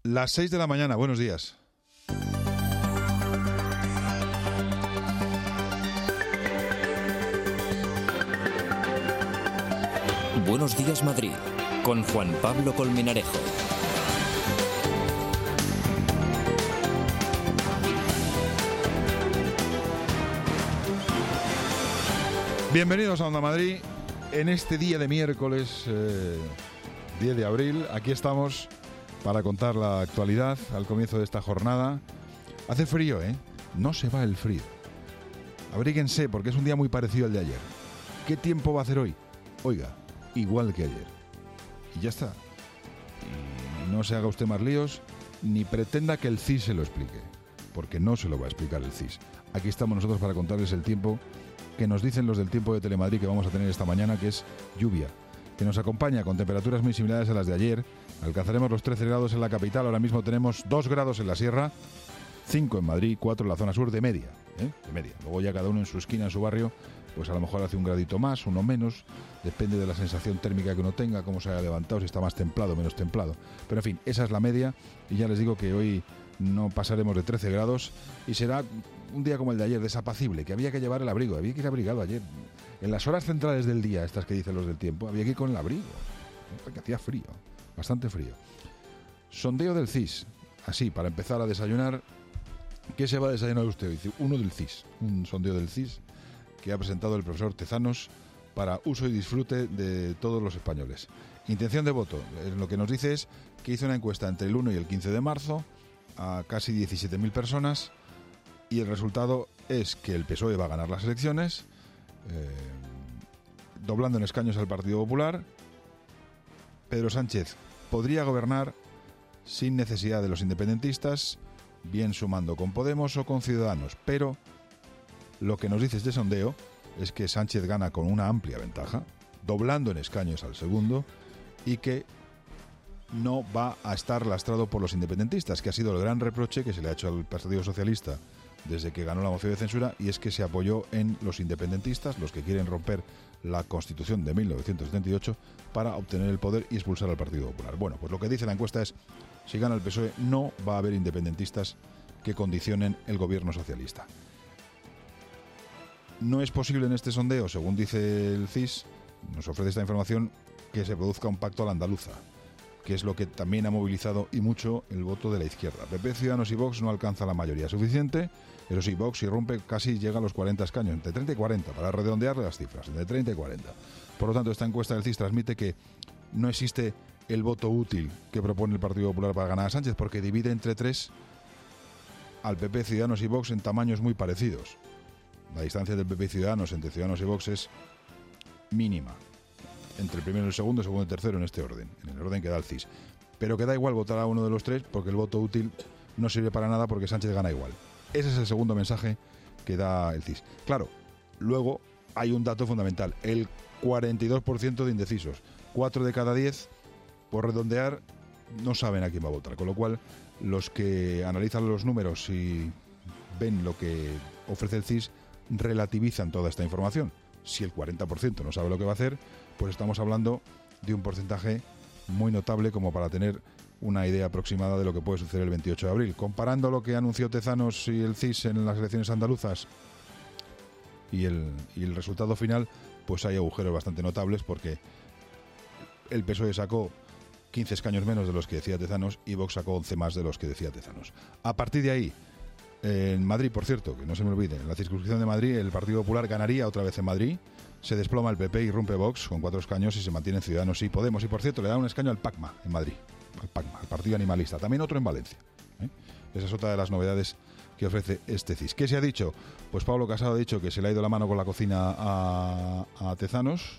Las 6 de la mañana, buenos días. Buenos días, Madrid, con Juan Pablo Colmenarejo. Bienvenidos a Onda Madrid. En este día de miércoles, 10 de abril, aquí estamos para contar la actualidad al comienzo de esta jornada. Hace frío, ¿eh? No se va el frío. Abríguense porque es un día muy parecido al de ayer. ¿Qué tiempo va a hacer hoy? Oiga, igual que ayer. Y ya está. Y no se haga usted más líos, ni pretenda que el CIS se lo explique, porque no se lo va a explicar el CIS. Aquí estamos nosotros para contarles el tiempo que nos dicen los del tiempo de Telemadrid que vamos a tener esta mañana, que es lluvia, que nos acompaña con temperaturas muy similares a las de ayer. Alcanzaremos los 13 grados en la capital, ahora mismo tenemos 2 grados en la sierra, 5 en Madrid, 4 en la zona sur, de media, de media. Luego ya cada uno en su esquina, en su barrio, pues a lo mejor hace un gradito más, uno menos, depende de la sensación térmica que uno tenga, cómo se haya levantado, si está más templado o menos templado. Pero en fin, esa es la media, y ya les digo que hoy no pasaremos de 13 grados y será un día como el de ayer, desapacible, que había que llevar el abrigo, había que ir abrigado ayer. En las horas centrales del día, estas que dicen los del tiempo, había que ir con el abrigo, porque hacía frío, bastante frío. Sondeo del CIS, así, para empezar a desayunar. ¿Qué se va a desayunar usted hoy? Uno del CIS, un sondeo del CIS que ha presentado el profesor Tezanos para uso y disfrute de todos los españoles. Intención de voto, lo que nos dice es que hizo una encuesta entre el 1 y el 15 de marzo a casi 17.000 personas y el resultado es que el PSOE va a ganar las elecciones, doblando en escaños al Partido Popular. Pedro Sánchez podría gobernar sin necesidad de los independentistas, bien sumando con Podemos o con Ciudadanos, pero lo que nos dice este sondeo es que Sánchez gana con una amplia ventaja, doblando en escaños al segundo, y que no va a estar lastrado por los independentistas, que ha sido el gran reproche que se le ha hecho al Partido Socialista desde que ganó la moción de censura, y es que se apoyó en los independentistas, los que quieren romper la Constitución de 1978 para obtener el poder y expulsar al Partido Popular. Bueno, pues lo que dice la encuesta es: si gana el PSOE, no va a haber independentistas que condicionen el gobierno socialista. No es posible en este sondeo, según dice el CIS, nos ofrece esta información, que se produzca un pacto a la andaluza, que es lo que también ha movilizado y mucho el voto de la izquierda. PP, Ciudadanos y Vox no alcanza la mayoría suficiente, pero sí, Vox irrumpe, casi llega a los 40 escaños, entre 30 y 40, para redondear las cifras, entre 30 y 40. Por lo tanto, esta encuesta del CIS transmite que no existe el voto útil que propone el Partido Popular para ganar a Sánchez, porque divide entre 3 al PP, Ciudadanos y Vox en tamaños muy parecidos. La distancia del PP y Ciudadanos entre Ciudadanos y Vox es mínima, entre el primero y el segundo y el tercero en este orden, en el orden que da el CIS. Pero que da igual votar a uno de los tres, porque el voto útil no sirve para nada, porque Sánchez gana igual. Ese es el segundo mensaje que da el CIS. Claro, luego hay un dato fundamental: el 42% de indecisos. 4 de cada 10, por redondear, no saben a quién va a votar. Con lo cual, los que analizan los números y ven lo que ofrece el CIS relativizan toda esta información. Si el 40% no sabe lo que va a hacer, pues estamos hablando de un porcentaje muy notable como para tener una idea aproximada de lo que puede suceder el 28 de abril. Comparando lo que anunció Tezanos y el CIS en las elecciones andaluzas y el resultado final, pues hay agujeros bastante notables, porque el PSOE sacó 15 escaños menos de los que decía Tezanos y Vox sacó 11 más de los que decía Tezanos. A partir de ahí, en Madrid, por cierto, que no se me olvide, en la circunscripción de Madrid, el Partido Popular ganaría otra vez en Madrid, se desploma el PP y irrumpe Vox con 4 escaños y se mantienen Ciudadanos y Podemos. Y por cierto, le da un escaño al PACMA en Madrid, al PACMA, al Partido Animalista, también otro en Valencia. Esa es otra de las novedades que ofrece este CIS. ¿Qué se ha dicho? Pues Pablo Casado ha dicho que se le ha ido la mano con la cocina a Tezanos,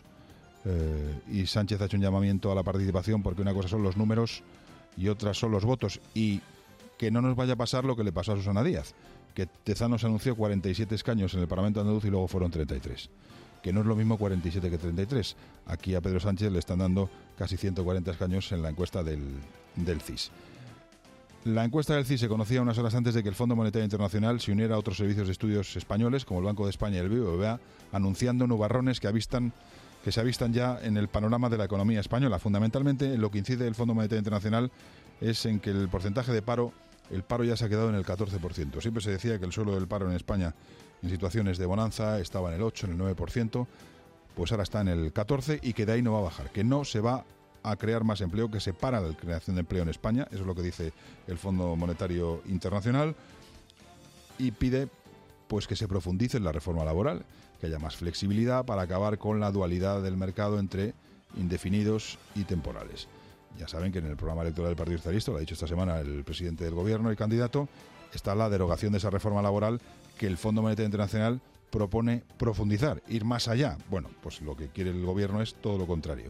y Sánchez ha hecho un llamamiento a la participación, porque una cosa son los números y otras son los votos, y que no nos vaya a pasar lo que le pasó a Susana Díaz, que Tezanos anunció 47 escaños en el Parlamento andaluz y luego fueron 33. Que no es lo mismo 47 que 33. Aquí a Pedro Sánchez le están dando casi 140 escaños en la encuesta del CIS. La encuesta del CIS se conocía unas horas antes de que el Fondo Monetario Internacional se uniera a otros servicios de estudios españoles, como el Banco de España y el BBVA, anunciando nubarrones que se avistan ya en el panorama de la economía española. Fundamentalmente, en lo que incide el Fondo Monetario Internacional es en que el porcentaje de paro, el paro ya se ha quedado en el 14%. Siempre se decía que el suelo del paro en España en situaciones de bonanza estaba en el 8, en el 9%, pues ahora está en el 14% y que de ahí no va a bajar, que no se va a crear más empleo, que se para la creación de empleo en España. Eso es lo que dice el Fondo Monetario Internacional, y pide pues que se profundice en la reforma laboral, que haya más flexibilidad para acabar con la dualidad del mercado entre indefinidos y temporales. Ya saben que en el programa electoral del Partido Socialista, lo ha dicho esta semana el presidente del Gobierno y candidato, está la derogación de esa reforma laboral que el Fondo Monetario Internacional propone profundizar, ir más allá. Bueno, pues lo que quiere el Gobierno es todo lo contrario.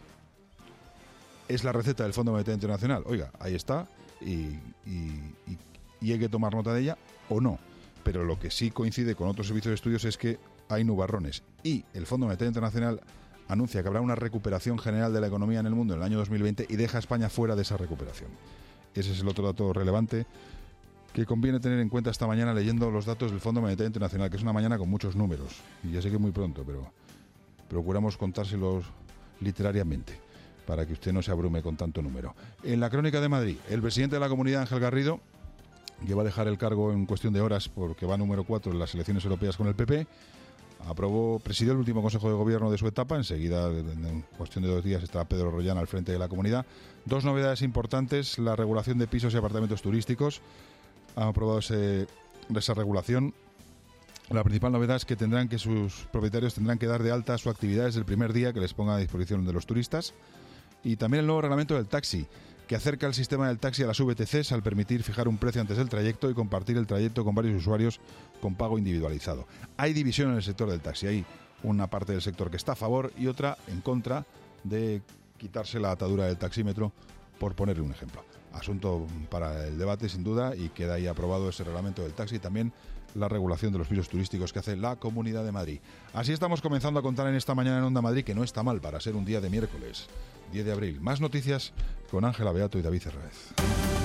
¿Es la receta del Fondo Monetario Internacional? Oiga, ahí está, y hay que tomar nota de ella o no. Pero lo que sí coincide con otros servicios de estudios es que hay nubarrones, y el Fondo Monetario Internacional anuncia que habrá una recuperación general de la economía en el mundo en el año 2020 y deja a España fuera de esa recuperación. Ese es el otro dato relevante que conviene tener en cuenta esta mañana leyendo los datos del Fondo Monetario Internacional, que es una mañana con muchos números. Y ya sé que es muy pronto, pero procuramos contárselos literariamente para que usted no se abrume con tanto número. En la Crónica de Madrid, el presidente de la Comunidad, Ángel Garrido, que va a dejar el cargo en cuestión de horas porque va número 4 en las elecciones europeas con el PP, presidió el último Consejo de Gobierno de su etapa. Enseguida, en cuestión de 2 días, estará Pedro Rollán al frente de la comunidad. 2 novedades importantes: la regulación de pisos y apartamentos turísticos. Ha aprobado esa regulación. La principal novedad es que sus propietarios tendrán que dar de alta su actividad desde el primer día que les ponga a disposición de los turistas. Y también el nuevo reglamento del taxi, que acerca el sistema del taxi a las VTCs al permitir fijar un precio antes del trayecto y compartir el trayecto con varios usuarios con pago individualizado. Hay división en el sector del taxi. Hay una parte del sector que está a favor y otra en contra de quitarse la atadura del taxímetro, por ponerle un ejemplo. Asunto para el debate, sin duda, y queda ahí aprobado ese reglamento del taxi y también la regulación de los pisos turísticos que hace la Comunidad de Madrid. Así estamos comenzando a contar en esta mañana en Onda Madrid, que no está mal para ser un día de miércoles, 10 de abril. Más noticias con Ángela Beato y David Herrez.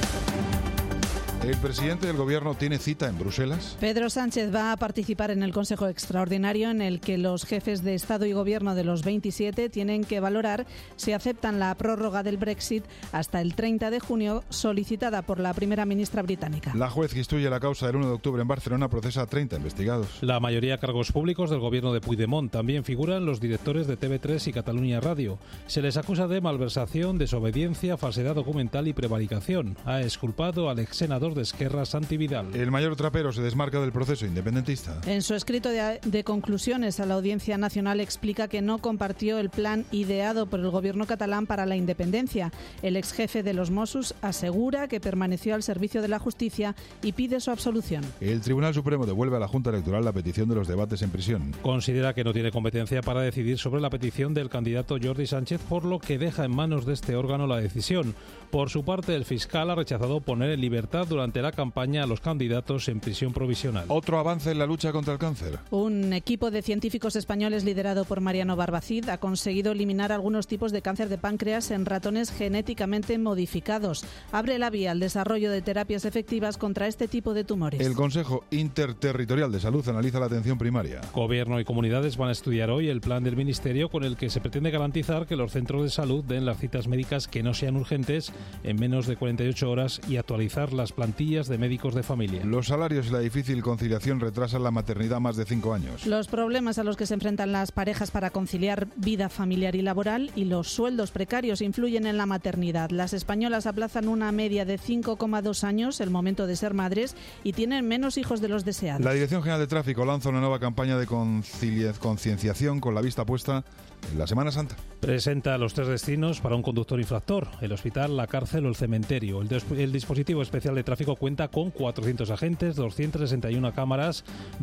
El presidente del Gobierno tiene cita en Bruselas. Pedro Sánchez va a participar en el Consejo Extraordinario en el que los jefes de Estado y Gobierno de los 27 tienen que valorar si aceptan la prórroga del Brexit hasta el 30 de junio solicitada por la primera ministra británica. La juez que instruye la causa del 1 de octubre en Barcelona procesa a 30 investigados. La mayoría de cargos públicos del Gobierno de Puigdemont. También figuran los directores de TV3 y Catalunya Radio. Se les acusa de malversación, desobediencia, falsedad documental y prevaricación. Ha exculpado al ex senador de Esquerra, Santi Vidal. El mayor trapero se desmarca del proceso independentista. En su escrito de conclusiones a la Audiencia Nacional explica que no compartió el plan ideado por el gobierno catalán para la independencia. El ex jefe de los Mossos asegura que permaneció al servicio de la justicia y pide su absolución. El Tribunal Supremo devuelve a la Junta Electoral la petición de los debates en prisión. Considera que no tiene competencia para decidir sobre la petición del candidato Jordi Sánchez, por lo que deja en manos de este órgano la decisión. Por su parte, el fiscal ha rechazado poner en libertad durante la campaña a los candidatos en prisión provisional. Otro avance en la lucha contra el cáncer. Un equipo de científicos españoles liderado por Mariano Barbacid ha conseguido eliminar algunos tipos de cáncer de páncreas en ratones genéticamente modificados. Abre la vía al desarrollo de terapias efectivas contra este tipo de tumores. El Consejo Interterritorial de Salud analiza la atención primaria. Gobierno y comunidades van a estudiar hoy el plan del Ministerio con el que se pretende garantizar que los centros de salud den las citas médicas que no sean urgentes en menos de 48 horas y actualizar las plantillas de médicos de familia. Los salarios y la difícil conciliación retrasan la maternidad más de 5 años. Los problemas a los que se enfrentan las parejas para conciliar vida familiar y laboral y los sueldos precarios influyen en la maternidad. Las españolas aplazan una media de 5,2 años el momento de ser madres y tienen menos hijos de los deseados. La Dirección General de Tráfico lanza una nueva campaña de concienciación con la vista puesta en la Semana Santa. Presenta los 3 destinos para un conductor infractor: el hospital, la cárcel o el cementerio. El dispositivo especial de tráfico cuenta con 400 agentes, 261 cámaras,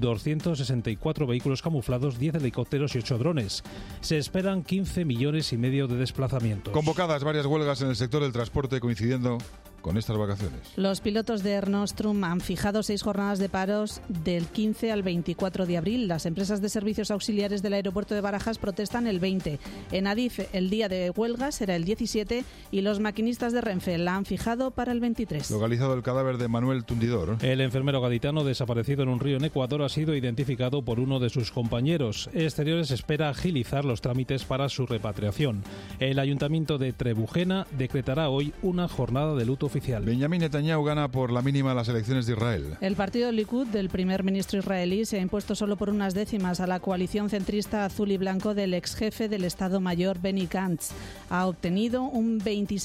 264 vehículos camuflados, 10 helicópteros y 8 drones. Se esperan 15,5 millones de desplazamientos. Convocadas varias huelgas en el sector del transporte coincidiendo con estas vacaciones. Los pilotos de Air Nostrum han fijado 6 jornadas de paros del 15 al 24 de abril. Las empresas de servicios auxiliares del aeropuerto de Barajas protestan el 20. En Adif el día de huelga será el 17 y los maquinistas de Renfe la han fijado para el 23. Localizado el cadáver de Manuel Tundidor. El enfermero gaditano desaparecido en un río en Ecuador ha sido identificado por uno de sus compañeros. Exteriores espera agilizar los trámites para su repatriación. El ayuntamiento de Trebujena decretará hoy una jornada de luto oficial. Benjamín Netanyahu gana por la mínima las elecciones de Israel. El partido Likud del primer ministro israelí se ha impuesto solo por unas décimas a la coalición centrista azul y blanco del ex jefe del Estado Mayor Benny Gantz. Ha obtenido un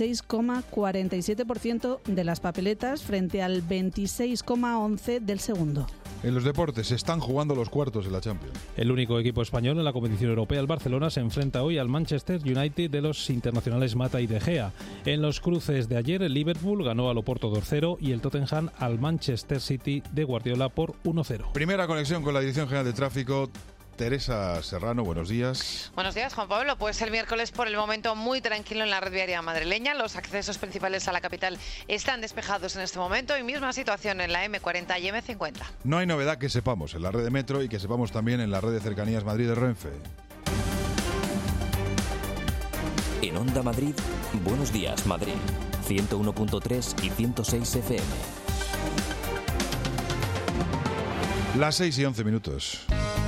26,47% de las papeletas frente al 26,11% del segundo. En los deportes se están jugando los cuartos de la Champions. El único equipo español en la competición europea, el Barcelona, se enfrenta hoy al Manchester United de los internacionales Mata y De Gea. En los cruces de ayer, el Liverpool ganó al Oporto 2-0 y el Tottenham al Manchester City de Guardiola por 1-0. Primera conexión con la Dirección General de Tráfico. Teresa Serrano, buenos días. Buenos días, Juan Pablo. Pues el miércoles por el momento muy tranquilo en la red viaria madrileña. Los accesos principales a la capital están despejados en este momento y misma situación en la M40 y M50. No hay novedad que sepamos en la red de metro y que sepamos también en la red de cercanías Madrid de Renfe. En Onda Madrid, Buenos Días Madrid, 101.3 y 106 FM. Las 6 y 11 minutos.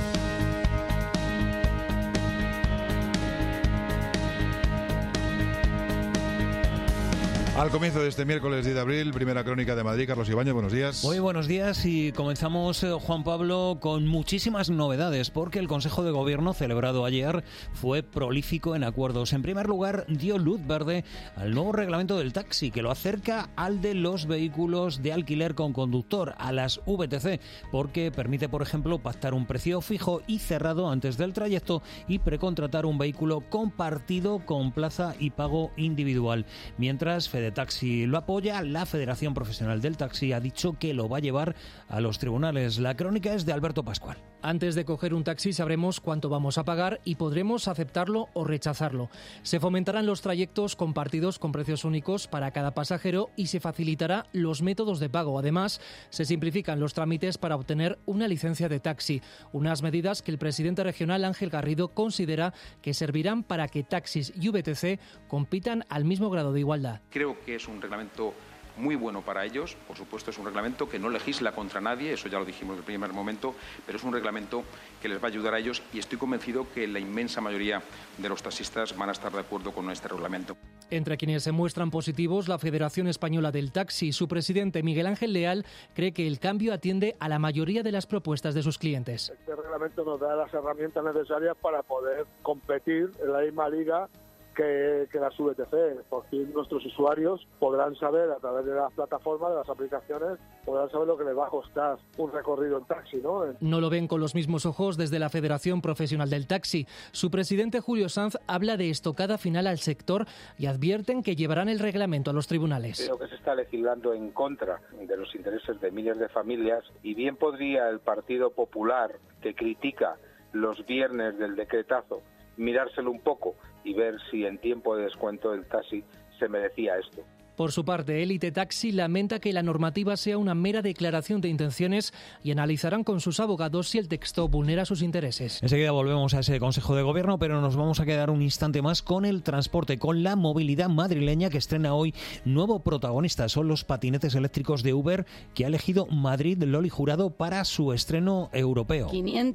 Al comienzo de este miércoles 10 de abril, primera crónica de Madrid. Carlos Ibáñez, buenos días. Muy buenos días y comenzamos, Juan Pablo, con muchísimas novedades porque el Consejo de Gobierno celebrado ayer fue prolífico en acuerdos. En primer lugar, dio luz verde al nuevo reglamento del taxi que lo acerca al de los vehículos de alquiler con conductor, a las VTC, porque permite, por ejemplo, pactar un precio fijo y cerrado antes del trayecto y precontratar un vehículo compartido con plaza y pago individual. Mientras Fedetaxi lo apoya, la Federación Profesional del Taxi ha dicho que lo va a llevar a los tribunales. La crónica es de Alberto Pascual. Antes de coger un taxi sabremos cuánto vamos a pagar y podremos aceptarlo o rechazarlo. Se fomentarán los trayectos compartidos con precios únicos para cada pasajero y se facilitará los métodos de pago. Además, se simplifican los trámites para obtener una licencia de taxi, unas medidas que el presidente regional Ángel Garrido considera que servirán para que taxis y VTC compitan al mismo grado de igualdad. Creo que es un reglamento muy bueno para ellos. Por supuesto, es un reglamento que no legisla contra nadie, eso ya lo dijimos en el primer momento, pero es un reglamento que les va a ayudar a ellos y estoy convencido que la inmensa mayoría de los taxistas van a estar de acuerdo con este reglamento. Entre quienes se muestran positivos, la Federación Española del Taxi. Su presidente, Miguel Ángel Leal, cree que el cambio atiende a la mayoría de las propuestas de sus clientes. Este reglamento nos da las herramientas necesarias para poder competir en la misma liga que las VTC. Por fin nuestros usuarios podrán saber a través de las plataformas, de las aplicaciones, podrán saber lo que les va a costar un recorrido en taxi, ¿no? No lo ven con los mismos ojos desde la Federación Profesional del Taxi. Su presidente Julio Sanz habla de estocada final al sector y advierten que llevarán el reglamento a los tribunales. Creo que se está legislando en contra de los intereses de miles de familias y bien podría el Partido Popular, que critica los viernes del decretazo, mirárselo un poco y ver si en tiempo de descuento del taxi se merecía esto. Por su parte, Elite Taxi lamenta que la normativa sea una mera declaración de intenciones y analizarán con sus abogados si el texto vulnera sus intereses. Enseguida volvemos a ese Consejo de Gobierno, pero nos vamos a quedar un instante más con el transporte, con la movilidad madrileña que estrena hoy nuevo protagonista. Son los patinetes eléctricos de Uber que ha elegido Madrid Loli Jurado para su estreno europeo.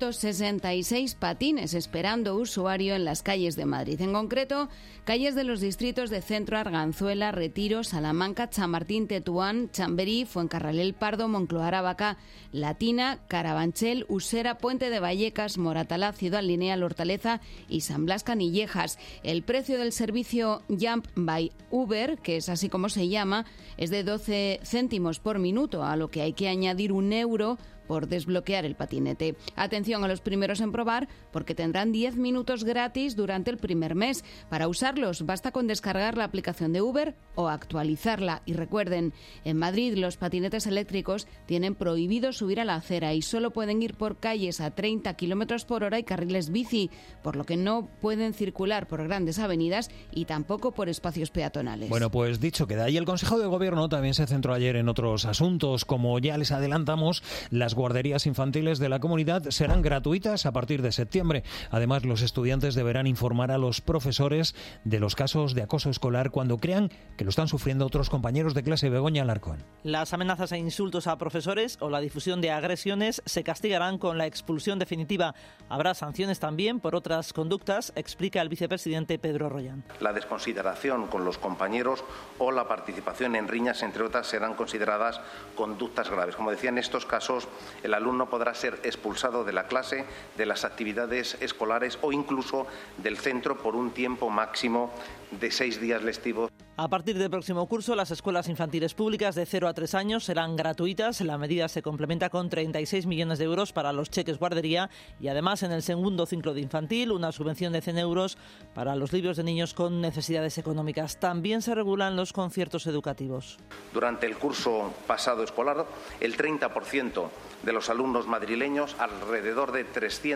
566 patines esperando usuario en las calles de Madrid. En concreto, calles de los distritos de Centro, Arganzuela, Retiro, Salamanca, Chamartín, Tetuán, Chamberí, Fuencarral El Pardo, Moncloa Aravaca, Latina, Carabanchel, Usera, Puente de Vallecas, Moratalá, Ciudad Lineal, Hortaleza y San Blas Canillejas. El precio del servicio Jump by Uber, que es así como se llama, es de 12 céntimos por minuto, a lo que hay que añadir €1 por desbloquear el patinete. Atención a los primeros en probar, porque tendrán 10 minutos gratis durante el primer mes. Para usarlos basta con descargar la aplicación de Uber o actualizarla. Y recuerden, en Madrid los patinetes eléctricos tienen prohibido subir a la acera y solo pueden ir por calles a 30 km por hora y carriles bici, por lo que no pueden circular por grandes avenidas y tampoco por espacios peatonales. Bueno, pues dicho queda. Y el Consejo de Gobierno también se centró ayer en otros asuntos. Como ya les adelantamos, las guarderías infantiles de la comunidad serán gratuitas a partir de septiembre. Además, los estudiantes deberán informar a los profesores de los casos de acoso escolar cuando crean que lo están sufriendo otros compañeros de clase. Begoña Alarcón. Las amenazas e insultos a profesores o la difusión de agresiones se castigarán con la expulsión definitiva. Habrá sanciones también por otras conductas, explica el vicepresidente Pedro Rollán. La desconsideración con los compañeros o la participación en riñas, entre otras, serán consideradas conductas graves. Como decía, en estos casos el alumno podrá ser expulsado de la clase, de las actividades escolares o incluso del centro por un tiempo máximo de 6 días lectivos. A partir del próximo curso, las escuelas infantiles públicas de 0 a 3 años serán gratuitas. La medida se complementa con 36 millones de euros para los cheques guardería y además en el segundo ciclo de infantil una subvención de 100 euros para los libros de niños con necesidades económicas. También se regulan los conciertos educativos. Durante el curso pasado escolar, el 30% de los alumnos madrileños, alrededor de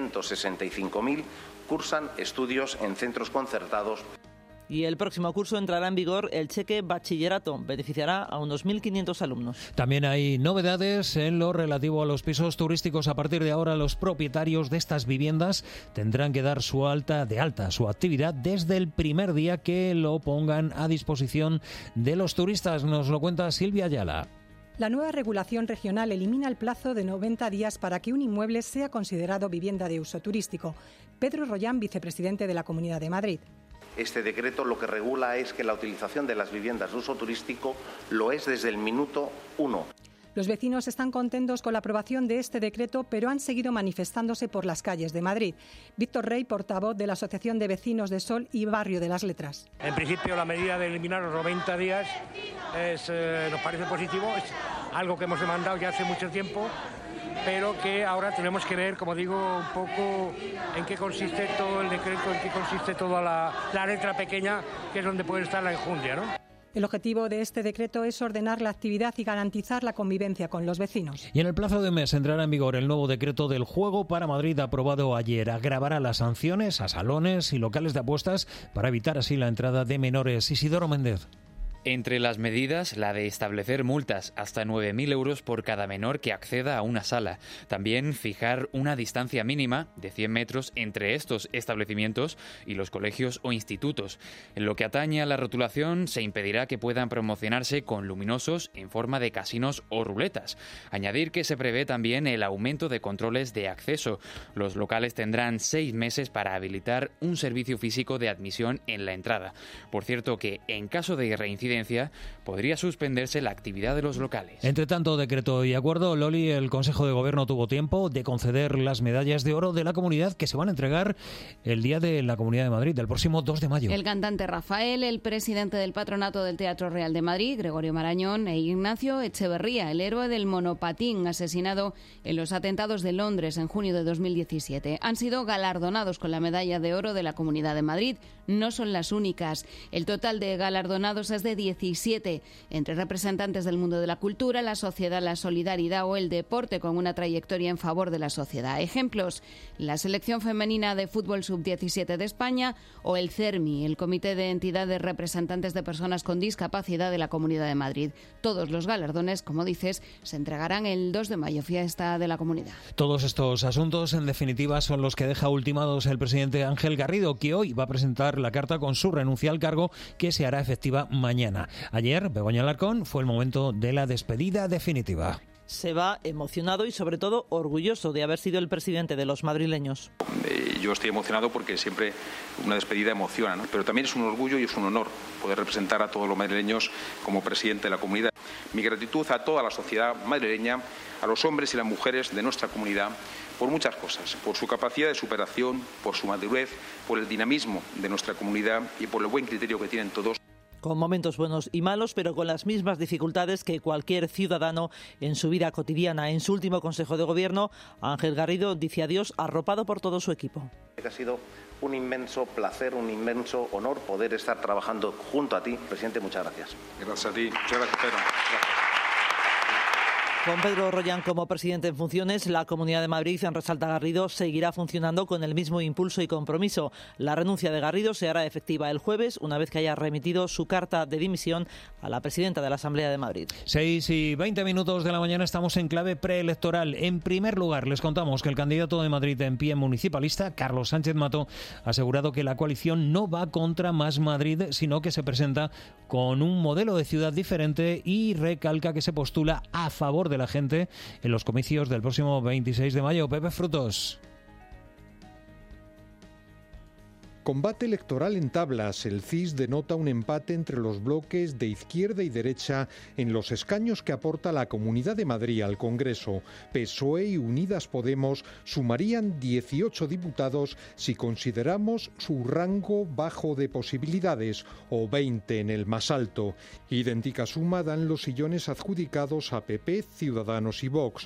365.000, cursan estudios en centros concertados. Y el próximo curso entrará en vigor el cheque bachillerato. Beneficiará a unos 1.500 alumnos. También hay novedades en lo relativo a los pisos turísticos. A partir de ahora, los propietarios de estas viviendas tendrán que dar su actividad desde el primer día que lo pongan a disposición de los turistas. Nos lo cuenta Silvia Ayala. La nueva regulación regional elimina el plazo de 90 días para que un inmueble sea considerado vivienda de uso turístico. Pedro Rollán, vicepresidente de la Comunidad de Madrid. Este decreto lo que regula es que la utilización de las viviendas de uso turístico lo es desde el minuto 1. Los vecinos están contentos con la aprobación de este decreto, pero han seguido manifestándose por las calles de Madrid. Víctor Rey, portavoz de la Asociación de Vecinos de Sol y Barrio de las Letras. En principio, la medida de eliminar los 90 días nos parece positivo, es algo que hemos demandado ya hace mucho tiempo, pero que ahora tenemos que ver, como digo, un poco en qué consiste todo el decreto, en qué consiste toda la letra pequeña, que es donde puede estar la enjundia, ¿no? El objetivo de este decreto es ordenar la actividad y garantizar la convivencia con los vecinos. Y en el plazo de un mes entrará en vigor el nuevo decreto del juego para Madrid aprobado ayer. Agravará las sanciones a salones y locales de apuestas para evitar así la entrada de menores. Isidoro Méndez. Entre las medidas, la de establecer multas hasta 9.000 euros por cada menor que acceda a una sala. También fijar una distancia mínima de 100 metros entre estos establecimientos y los colegios o institutos. En lo que atañe a la rotulación, se impedirá que puedan promocionarse con luminosos en forma de casinos o ruletas. Añadir que se prevé también el aumento de controles de acceso. Los locales tendrán 6 meses para habilitar un servicio físico de admisión en la entrada. Por cierto que, en caso de reincidencia, podría suspenderse la actividad de los locales. Entre tanto decreto y acuerdo, Loli, el Consejo de Gobierno tuvo tiempo de conceder las medallas de oro de la comunidad que se van a entregar el día de la Comunidad de Madrid, el próximo 2 de mayo. El cantante Rafael, el presidente del Patronato del Teatro Real de Madrid, Gregorio Marañón, e Ignacio Echeverría, el héroe del monopatín asesinado en los atentados de Londres en junio de 2017. Han sido galardonados con la medalla de oro de la Comunidad de Madrid. No son las únicas. El total de galardonados es de 17, entre representantes del mundo de la cultura, la sociedad, la solidaridad o el deporte con una trayectoria en favor de la sociedad. Ejemplos, la selección femenina de fútbol sub-17 de España o el CERMI, el Comité de Entidades Representantes de Personas con Discapacidad de la Comunidad de Madrid. Todos los galardones, como dices, se entregarán el 2 de mayo, fiesta de la comunidad. Todos estos asuntos, en definitiva, son los que deja ultimados el presidente Ángel Garrido, que hoy va a presentar la carta con su renuncia al cargo, que se hará efectiva mañana. Ayer, Begoña Alarcón, fue el momento de la despedida definitiva. Se va emocionado y sobre todo orgulloso de haber sido el presidente de los madrileños. Yo estoy emocionado porque siempre una despedida emociona, ¿no? Pero también es un orgullo y es un honor poder representar a todos los madrileños como presidente de la comunidad. Mi gratitud a toda la sociedad madrileña, a los hombres y las mujeres de nuestra comunidad, por muchas cosas, por su capacidad de superación, por su madurez, por el dinamismo de nuestra comunidad y por el buen criterio que tienen todos. con momentos buenos y malos, pero con las mismas dificultades que cualquier ciudadano en su vida cotidiana. En su último Consejo de Gobierno, Ángel Garrido dice adiós arropado por todo su equipo. Ha sido un inmenso placer, un inmenso honor poder estar trabajando junto a ti. Presidente, muchas gracias. Gracias a ti. Muchas gracias, Pedro. Gracias. Con Pedro Rollán como presidente en funciones, la Comunidad de Madrid, resalta Garrido, seguirá funcionando con el mismo impulso y compromiso. La renuncia de Garrido se hará efectiva el jueves, una vez que haya remitido su carta de dimisión a la presidenta de la Asamblea de Madrid. 6:20 de la mañana, estamos en clave preelectoral. En primer lugar, les contamos que el candidato de Madrid en pie municipalista, Carlos Sánchez Mato, ha asegurado que la coalición no va contra Más Madrid, sino que se presenta con un modelo de ciudad diferente y recalca que se postula a favor de la gente en los comicios del próximo 26 de mayo. Pepe Frutos. Combate electoral en tablas. El CIS denota un empate entre los bloques de izquierda y derecha en los escaños que aporta la Comunidad de Madrid al Congreso. PSOE y Unidas Podemos sumarían 18 diputados si consideramos su rango bajo de posibilidades, o 20 en el más alto. Idéntica suma dan los sillones adjudicados a PP, Ciudadanos y Vox,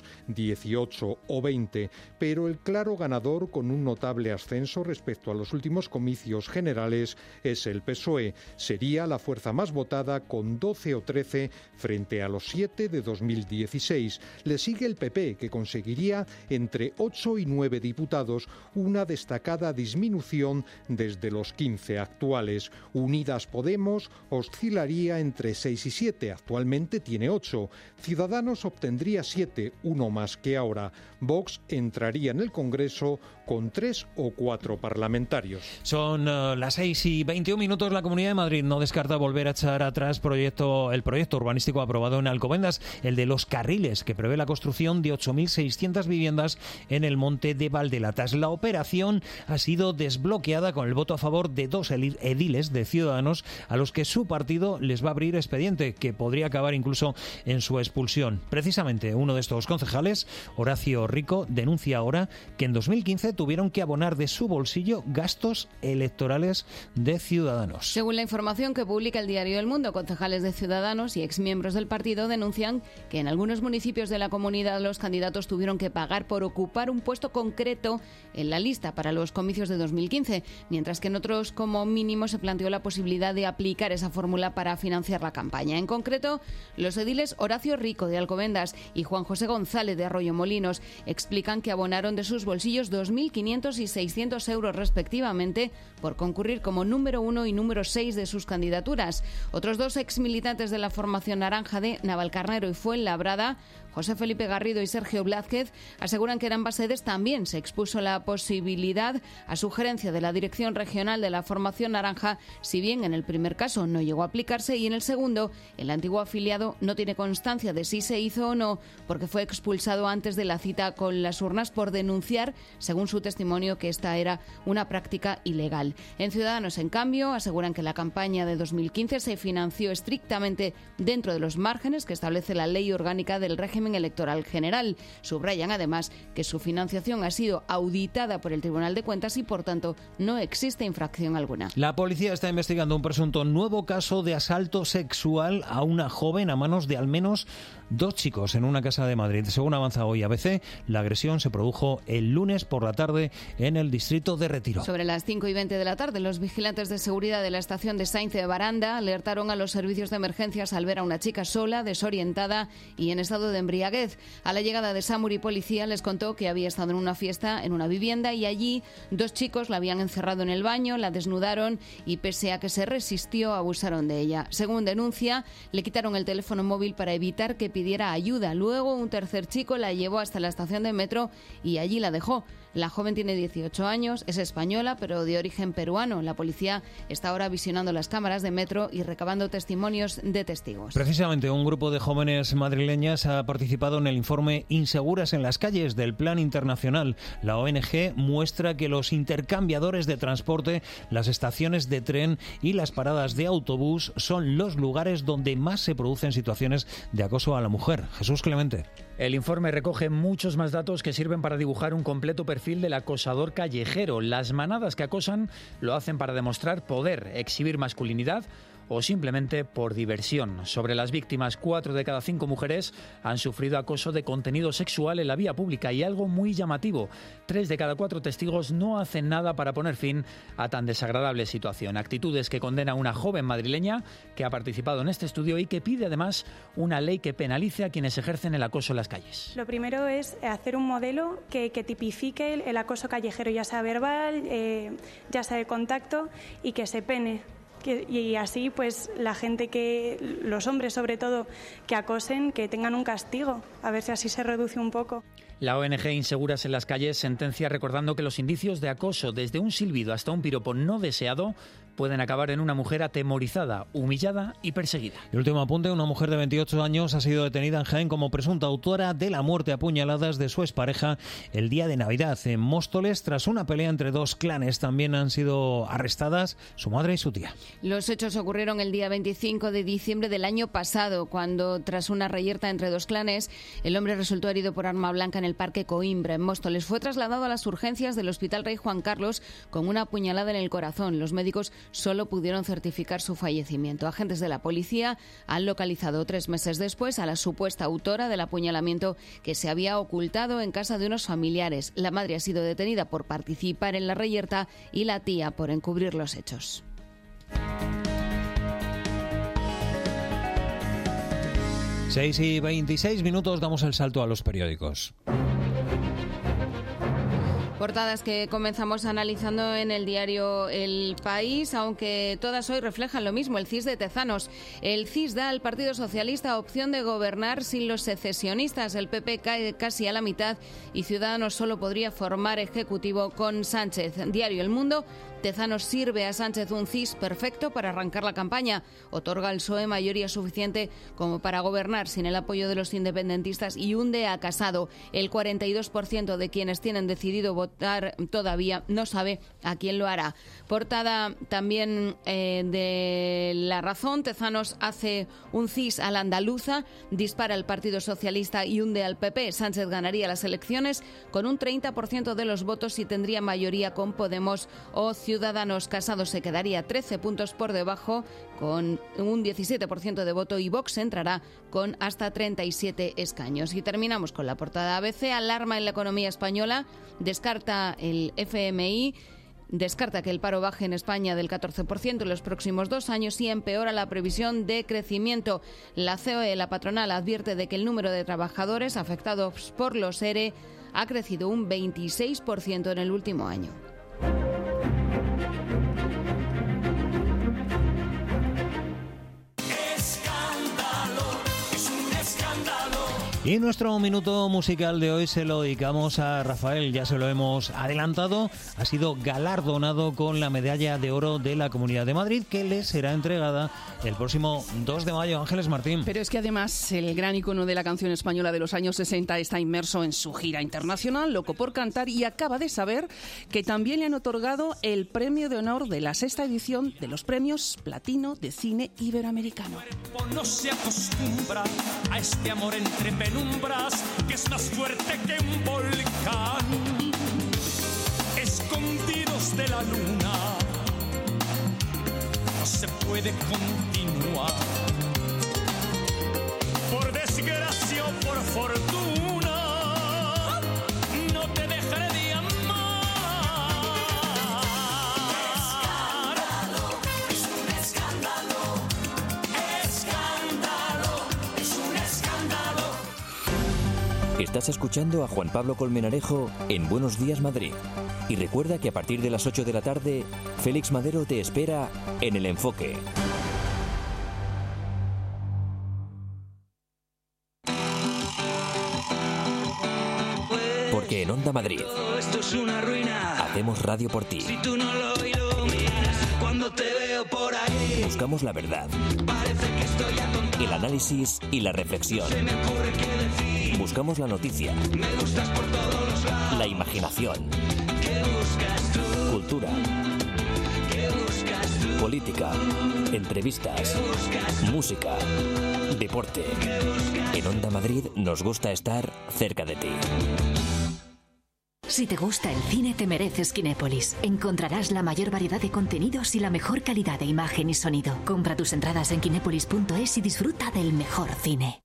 18 o 20, pero el claro ganador, con un notable ascenso respecto a los últimos comicios generales, es el PSOE. Sería la fuerza más votada con 12 o 13 frente a los 7 de 2016. Le sigue el PP, que conseguiría entre 8 y 9 diputados, una destacada disminución desde los 15 actuales. Unidas Podemos oscilaría entre 6 y 7, actualmente tiene 8. Ciudadanos obtendría 7, uno más que ahora. Vox entraría en el Congreso con 3 o 4 parlamentarios. Son las 6:21. La Comunidad de Madrid no descarta volver a echar atrás el proyecto urbanístico aprobado en Alcobendas, el de los carriles, que prevé la construcción de 8.600 viviendas en el monte de Valdelatas. La operación ha sido desbloqueada con el voto a favor de 2 ediles de Ciudadanos, a los que su partido les va a abrir expediente, que podría acabar incluso en su expulsión. Precisamente uno de estos concejales, Horacio Rico, denuncia ahora que en 2015 tuvieron que abonar de su bolsillo gastos electorales de Ciudadanos. Según la información que publica el diario El Mundo, concejales de Ciudadanos y exmiembros del partido denuncian que en algunos municipios de la comunidad los candidatos tuvieron que pagar por ocupar un puesto concreto en la lista para los comicios de 2015, mientras que en otros, como mínimo, se planteó la posibilidad de aplicar esa fórmula para financiar la campaña. En concreto, los ediles Horacio Rico de Alcobendas y Juan José González de Arroyomolinos explican que abonaron de sus bolsillos 2.500 y 600 euros respectivamente por concurrir como número 1 y número 6 de sus candidaturas. Otros 2 exmilitantes de la formación naranja de Navalcarnero y Fuenlabrada, José Felipe Garrido y Sergio Blázquez, aseguran que en ambas sedes también se expuso la posibilidad, a sugerencia de la Dirección Regional de la Formación Naranja, si bien en el primer caso no llegó a aplicarse, y en el segundo, el antiguo afiliado no tiene constancia de si se hizo o no, porque fue expulsado antes de la cita con las urnas por denunciar, según su testimonio, que esta era una práctica ilegal. En Ciudadanos, en cambio, aseguran que la campaña de 2015 se financió estrictamente dentro de los márgenes que establece la Ley Orgánica del Régimen Electoral General. Subrayan además que su financiación ha sido auditada por el Tribunal de Cuentas y, por tanto, no existe infracción alguna. La policía está investigando un presunto nuevo caso de asalto sexual a una joven a manos de al menos 2 chicos en una casa de Madrid. Según avanza hoy ABC, la agresión se produjo el lunes por la tarde en el distrito de Retiro. Sobre las 5:20 de la tarde, los vigilantes de seguridad de la estación de Sainz de Baranda alertaron a los servicios de emergencias al ver a una chica sola, desorientada y en estado de embriaguez. A la llegada de SAMUR y policía les contó que había estado en una fiesta en una vivienda y allí 2 chicos la habían encerrado en el baño, la desnudaron y, pese a que se resistió, abusaron de ella. Según denuncia, le quitaron el teléfono móvil para evitar que pidiera ayuda. Luego un tercer chico la llevó hasta la estación de metro y allí la dejó. La joven tiene 18 años, es española, pero de origen peruano. La policía está ahora visionando las cámaras de metro y recabando testimonios de testigos. Precisamente un grupo de jóvenes madrileñas ha participado en el informe Inseguras en las calles del Plan Internacional. La ONG muestra que los intercambiadores de transporte, las estaciones de tren y las paradas de autobús son los lugares donde más se producen situaciones de acoso a la mujer. Jesús Clemente. El informe recoge muchos más datos que sirven para dibujar un completo perfil del acosador callejero. Las manadas que acosan lo hacen para demostrar poder, exhibir masculinidad o simplemente por diversión. Sobre las víctimas, 4 de cada 5 mujeres han sufrido acoso de contenido sexual en la vía pública y algo muy llamativo, 3 de cada 4 testigos no hacen nada para poner fin a tan desagradable situación. Actitudes que condena una joven madrileña que ha participado en este estudio y que pide además una ley que penalice a quienes ejercen el acoso en las calles. Lo primero es hacer un modelo que tipifique el acoso callejero, ya sea verbal, ya sea de contacto, y que se pene. Y así, pues, la gente los hombres sobre todo, que acosen, que tengan un castigo, a ver si así se reduce un poco. La ONG Inseguras en las calles sentencia recordando que los indicios de acoso, desde un silbido hasta un piropo no deseado, pueden acabar en una mujer atemorizada, humillada y perseguida. El último apunte: una mujer de 28 años ha sido detenida en Jaén como presunta autora de la muerte a puñaladas de su expareja el día de Navidad en Móstoles, tras una pelea entre 2 clanes. También han sido arrestadas su madre y su tía. Los hechos ocurrieron el día 25 de diciembre del año pasado, cuando, tras una reyerta entre 2 clanes, el hombre resultó herido por arma blanca en el Parque Coimbra, en Móstoles. Fue trasladado a las urgencias del Hospital Rey Juan Carlos con una puñalada en el corazón. Los médicos solo pudieron certificar su fallecimiento. Agentes de la policía han localizado 3 meses después a la supuesta autora del apuñalamiento, que se había ocultado en casa de unos familiares. La madre ha sido detenida por participar en la reyerta y la tía por encubrir los hechos. Seis y 26 minutos, damos el salto a los periódicos. Portadas que comenzamos analizando en el diario El País, aunque todas hoy reflejan lo mismo: el CIS de Tezanos. El CIS da al Partido Socialista opción de gobernar sin los secesionistas. El PP cae casi a la mitad y Ciudadanos solo podría formar ejecutivo con Sánchez. Diario El Mundo: Tezanos sirve a Sánchez un CIS perfecto para arrancar la campaña. Otorga al PSOE mayoría suficiente como para gobernar sin el apoyo de los independentistas y hunde a Casado. El 42% de quienes tienen decidido votar todavía no sabe a quién lo hará. Portada también de La Razón: Tezanos hace un CIS a la andaluza, dispara al Partido Socialista y hunde al PP. Sánchez ganaría las elecciones con un 30% de los votos y tendría mayoría con Podemos o Ciudadanos. Casado se quedaría 13 puntos por debajo con un 17% de voto y Vox entrará con hasta 37 escaños. Y terminamos con la portada ABC: alarma en la economía española. Descarta el FMI, descarta que el paro baje en España del 14% en los próximos 2 años y empeora la previsión de crecimiento. La COE, la patronal, advierte de que el número de trabajadores afectados por los ERE ha crecido un 26% en el último año. Y nuestro minuto musical de hoy se lo dedicamos a Rafael, ya se lo hemos adelantado. Ha sido galardonado con la medalla de oro de la Comunidad de Madrid, que le será entregada el próximo 2 de mayo. Ángeles Martín. Pero es que además el gran icono de la canción española de los años 60 está inmerso en su gira internacional, loco por cantar, y acaba de saber que también le han otorgado el premio de honor de la 6ª edición de los premios Platino de Cine Iberoamericano. No se acostumbra a este amor entre penumbras que es más fuerte que un volcán. Escondidos de la luna, no se puede continuar. Por desgracia o por fortuna, no te dejaré de amar. Escándalo, es un escándalo. Escándalo, es un escándalo. Estás escuchando a Juan Pablo Colmenarejo en Buenos Días Madrid. Y recuerda que a partir de las 8 de la tarde, Félix Madero te espera en El Enfoque. Porque en Onda Madrid Esto es una ruina. hacemos radio por ti. Si tú no lo iluminas, cuando te veo por ahí, Buscamos la verdad, parece que estoy atontado. el análisis y la reflexión. Se me ocurre qué decir. Buscamos la noticia, Me gustas por todos los lados. la imaginación, ¿Qué buscas tú? cultura, ¿Qué buscas tú? política, entrevistas, música, deporte. En Onda Madrid nos gusta estar cerca de ti. Si te gusta el cine, te mereces Kinépolis. Encontrarás la mayor variedad de contenidos y la mejor calidad de imagen y sonido. Compra tus entradas en kinépolis.es y disfruta del mejor cine.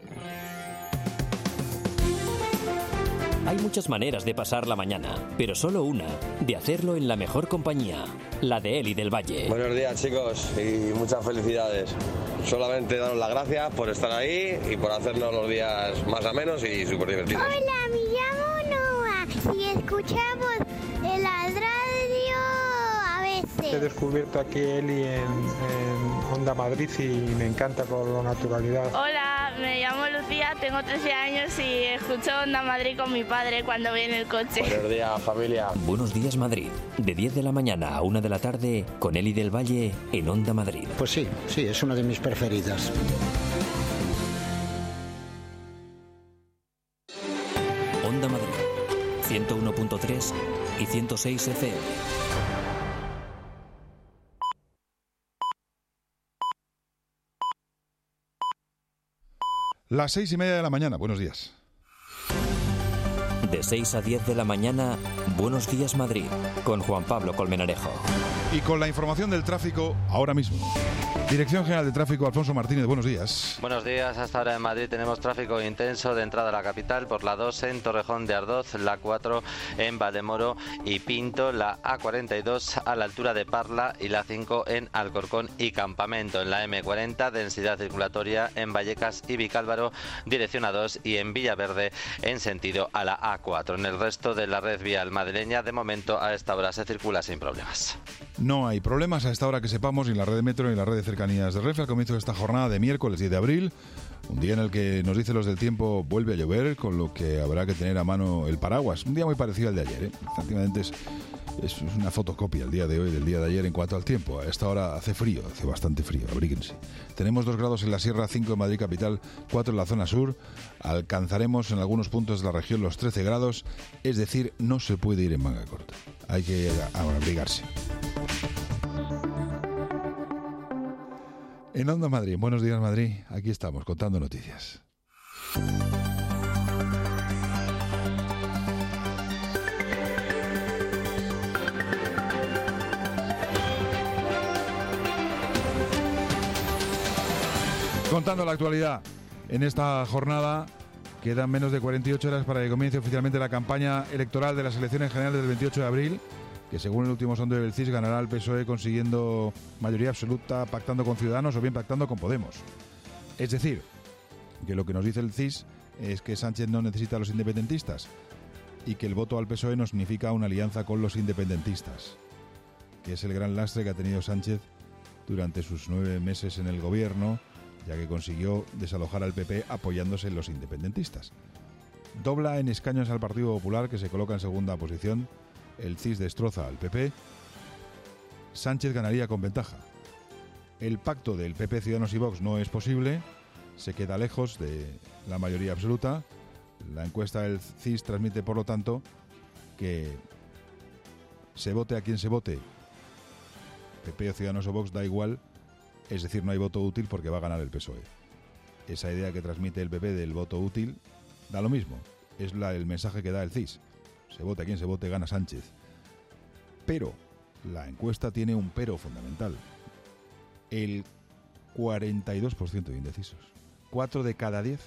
Hay muchas maneras de pasar la mañana, pero solo una, de hacerlo en la mejor compañía, la de Eli del Valle. Buenos días, chicos, y muchas felicidades. Solamente daros las gracias por estar ahí y por hacernos los días más amenos y súper divertidos. Hola, me llamo Noah y escuchamos el radio a veces. He descubierto aquí Eli en Onda Madrid y me encanta por la naturalidad. Hola, me llamo Lucía, tengo 13 años y escucho Onda Madrid con mi padre cuando viene el coche. Buenos días, familia. Buenos días, Madrid. De 10 de la mañana a 1 de la tarde con Eli del Valle en Onda Madrid. Pues sí, es una de mis preferidas. Onda Madrid, 101.3 y 106 FM. Las 6:30 de la mañana. Buenos días. De 6 a 10 de la mañana, Buenos días Madrid, con Juan Pablo Colmenarejo. Y con la información del tráfico ahora mismo. Dirección General de Tráfico, Alfonso Martínez, buenos días. Buenos días, hasta ahora en Madrid tenemos tráfico intenso de entrada a la capital por la 2 en Torrejón de Ardoz, la 4 en Valdemoro y Pinto, la A42 a la altura de Parla y la 5 en Alcorcón y Campamento. En la M40, densidad circulatoria en Vallecas y Vicálvaro, dirección A2 y en Villaverde en sentido a la A4. En el resto de la red vial madrileña, de momento a esta hora se circula sin problemas. No hay problemas a esta hora que sepamos en la red de metro y en la red de cercanías de Renfe al comienzo de esta jornada de miércoles 10 de abril, un día en el que nos dicen los del tiempo vuelve a llover, con lo que habrá que tener a mano el paraguas. Un día muy parecido al de ayer, Prácticamente es una fotocopia el día de hoy del día de ayer en cuanto al tiempo. A esta hora hace frío, hace bastante frío, abríguense. Tenemos 2 grados en la Sierra, 5 en Madrid capital, 4 en la zona sur. Alcanzaremos en algunos puntos de la región los 13 grados, es decir, no se puede ir en manga corta. Hay que abrigarse. En Onda Madrid, Buenos días Madrid, aquí estamos contando noticias. Contando la actualidad en esta jornada, quedan menos de 48 horas para que comience oficialmente la campaña electoral de las elecciones generales del 28 de abril, que según el último sondeo del CIS ganará el PSOE consiguiendo mayoría absoluta pactando con Ciudadanos o bien pactando con Podemos. Es decir, que lo que nos dice el CIS es que Sánchez no necesita a los independentistas y que el voto al PSOE no significa una alianza con los independentistas, que es el gran lastre que ha tenido Sánchez durante sus 9 meses en el gobierno, ya que consiguió desalojar al PP apoyándose en los independentistas. Dobla en escaños al Partido Popular, que se coloca en segunda posición. El CIS destroza al PP. Sánchez ganaría con ventaja. El pacto del PP, Ciudadanos y Vox no es posible. Se queda lejos de la mayoría absoluta. La encuesta del CIS transmite, por lo tanto, que se vote a quien se vote, PP o Ciudadanos o Vox, da igual. Es decir, no hay voto útil porque va a ganar el PSOE. Esa idea que transmite el PP del voto útil da lo mismo. Es el mensaje que da el CIS. Se vote a quien se vote, gana Sánchez. Pero la encuesta tiene un pero fundamental. El 42% de indecisos. 4 de cada 10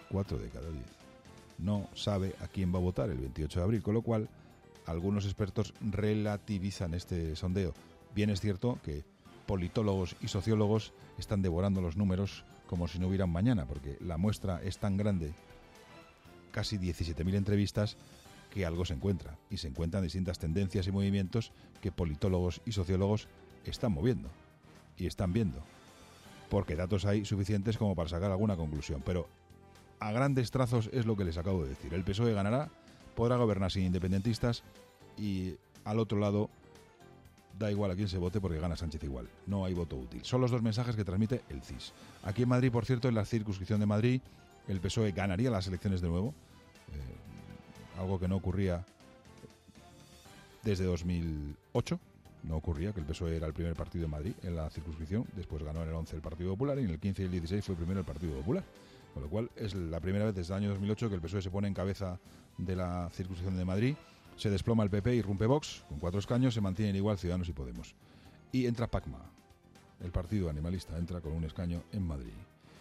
no sabe a quién va a votar el 28 de abril, con lo cual algunos expertos relativizan este sondeo. Bien es cierto que politólogos y sociólogos están devorando los números como si no hubieran mañana, porque la muestra es tan grande, casi 17.000 entrevistas, que algo se encuentra, y se encuentran distintas tendencias y movimientos que politólogos y sociólogos están moviendo y están viendo, porque datos hay suficientes como para sacar alguna conclusión, pero a grandes trazos es lo que les acabo de decir. El PSOE ganará, podrá gobernar sin independentistas y al otro lado da igual a quién se vote porque gana Sánchez igual. No hay voto útil. Son los 2 mensajes que transmite el CIS. Aquí en Madrid, por cierto, en la circunscripción de Madrid, el PSOE ganaría las elecciones de nuevo, algo que no ocurría desde 2008. No ocurría, que el PSOE era el primer partido en Madrid en la circunscripción. Después ganó en el 11 el Partido Popular y en el 15 y el 16 fue primero el Partido Popular. Con lo cual es la primera vez desde el año 2008 que el PSOE se pone en cabeza de la circunscripción de Madrid Se desploma el PP, irrumpe Vox, con 4 escaños, se mantienen igual Ciudadanos y Podemos. Y entra PACMA, el partido animalista, entra con un escaño en Madrid.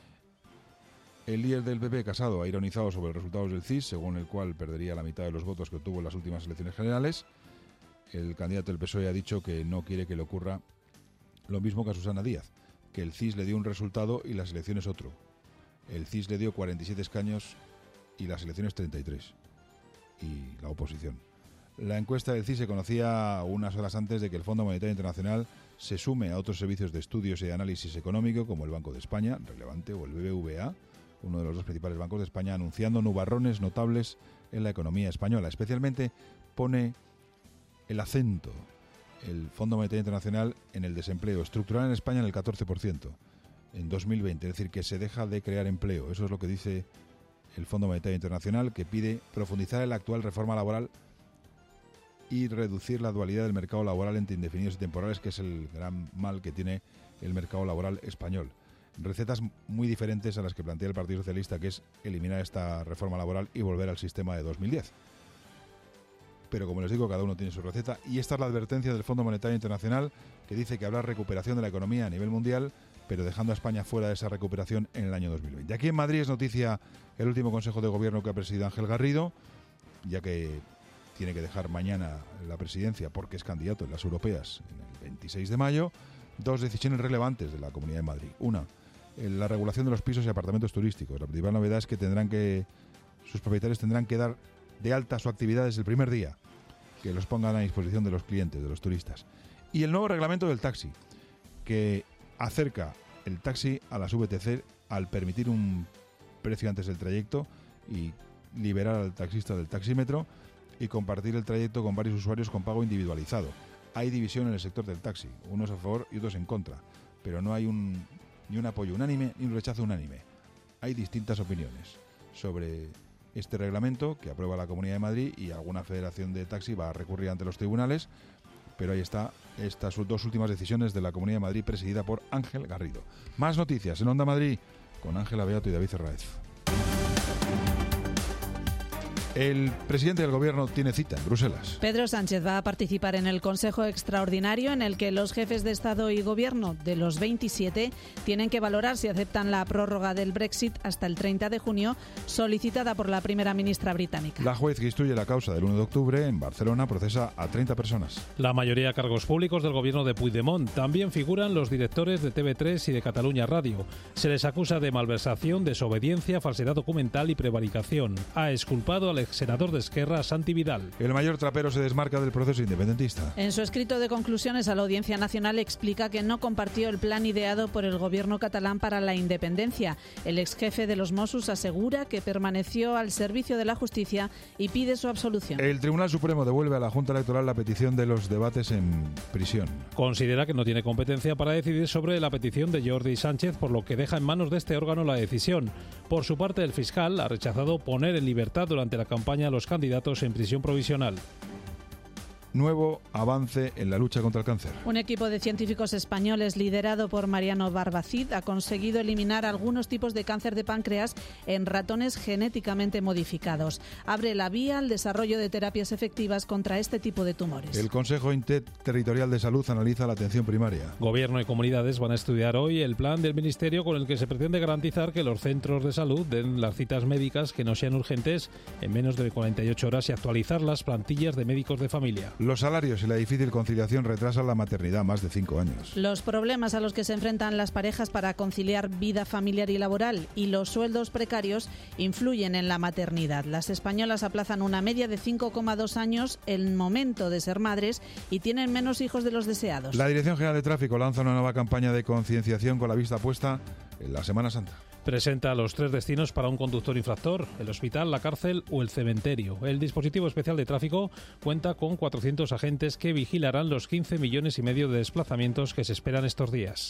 El líder del PP, Casado, ha ironizado sobre los resultados del CIS, según el cual perdería la mitad de los votos que obtuvo en las últimas elecciones generales. El candidato del PSOE ha dicho que no quiere que le ocurra lo mismo que a Susana Díaz, que el CIS le dio un resultado y las elecciones otro. El CIS le dio 47 escaños y las elecciones 33. Y la oposición. La encuesta del CIS se conocía unas horas antes de que el Fondo Monetario Internacional se sume a otros servicios de estudios y análisis económico, como el Banco de España, relevante, o el BBVA, uno de los dos principales bancos de España, anunciando nubarrones notables en la economía española. Especialmente pone el acento el Fondo Monetario Internacional en el desempleo estructural en España en el 14% en 2020, es decir, que se deja de crear empleo. Eso es lo que dice el Fondo Monetario Internacional, que pide profundizar en la actual reforma laboral y reducir la dualidad del mercado laboral entre indefinidos y temporales, que es el gran mal que tiene el mercado laboral español. Recetas muy diferentes a las que plantea el Partido Socialista, que es eliminar esta reforma laboral y volver al sistema de 2010. Pero como les digo, cada uno tiene su receta, y esta es la advertencia del Fondo Monetario Internacional, que dice que habrá recuperación de la economía a nivel mundial, pero dejando a España fuera de esa recuperación en el año 2020. Aquí en Madrid es noticia el último Consejo de Gobierno que ha presidido Ángel Garrido, ya que tiene que dejar mañana la presidencia porque es candidato en las europeas en el 26 de mayo. 2 decisiones relevantes de la Comunidad de Madrid. Una, la regulación de los pisos y apartamentos turísticos. La principal novedad es que sus propietarios tendrán que dar de alta su actividad desde el primer día, que los pongan a disposición de los clientes, de los turistas. Y el nuevo reglamento del taxi, que acerca el taxi a las VTC al permitir un precio antes del trayecto y liberar al taxista del taxímetro y compartir el trayecto con varios usuarios con pago individualizado. Hay división en el sector del taxi, unos a favor y otros en contra, pero no hay ni un apoyo unánime ni un rechazo unánime. Hay distintas opiniones sobre este reglamento que aprueba la Comunidad de Madrid, y alguna federación de taxi va a recurrir ante los tribunales, pero ahí está estas 2 últimas decisiones de la Comunidad de Madrid presidida por Ángel Garrido. Más noticias en Onda Madrid con Ángela Beato y David Herráez. El presidente del Gobierno tiene cita en Bruselas. Pedro Sánchez va a participar en el Consejo Extraordinario en el que los jefes de Estado y Gobierno de los 27 tienen que valorar si aceptan la prórroga del Brexit hasta el 30 de junio, solicitada por la primera ministra británica. La juez que instruye la causa del 1 de octubre en Barcelona procesa a 30 personas. La mayoría de cargos públicos del Gobierno de Puigdemont. También figuran los directores de TV3 y de Cataluña Radio. Se les acusa de malversación, desobediencia, falsedad documental y prevaricación. Ha exculpado al exsenador de Esquerra, Santi Vidal. El mayor trapero se desmarca del proceso independentista. En su escrito de conclusiones a la Audiencia Nacional explica que no compartió el plan ideado por el gobierno catalán para la independencia. El exjefe de los Mossos asegura que permaneció al servicio de la justicia y pide su absolución. El Tribunal Supremo devuelve a la Junta Electoral la petición de los debates en prisión. Considera que no tiene competencia para decidir sobre la petición de Jordi Sánchez, por lo que deja en manos de este órgano la decisión. Por su parte, el fiscal ha rechazado poner en libertad durante la campaña a los candidatos en prisión provisional. Nuevo avance en la lucha contra el cáncer. Un equipo de científicos españoles liderado por Mariano Barbacid ha conseguido eliminar algunos tipos de cáncer de páncreas en ratones genéticamente modificados. Abre la vía al desarrollo de terapias efectivas contra este tipo de tumores. El Consejo Interterritorial de Salud analiza la atención primaria. Gobierno y comunidades van a estudiar hoy el plan del Ministerio con el que se pretende garantizar que los centros de salud den las citas médicas que no sean urgentes en menos de 48 horas y actualizar las plantillas de médicos de familia. Los salarios y la difícil conciliación retrasan la maternidad más de 5 años. Los problemas a los que se enfrentan las parejas para conciliar vida familiar y laboral y los sueldos precarios influyen en la maternidad. Las españolas aplazan una media de 5,2 años el momento de ser madres y tienen menos hijos de los deseados. La Dirección General de Tráfico lanza una nueva campaña de concienciación con la vista puesta en la Semana Santa. Presenta los 3 destinos para un conductor infractor: el hospital, la cárcel o el cementerio. El dispositivo especial de tráfico cuenta con 400 agentes que vigilarán los 15,5 millones de desplazamientos que se esperan estos días.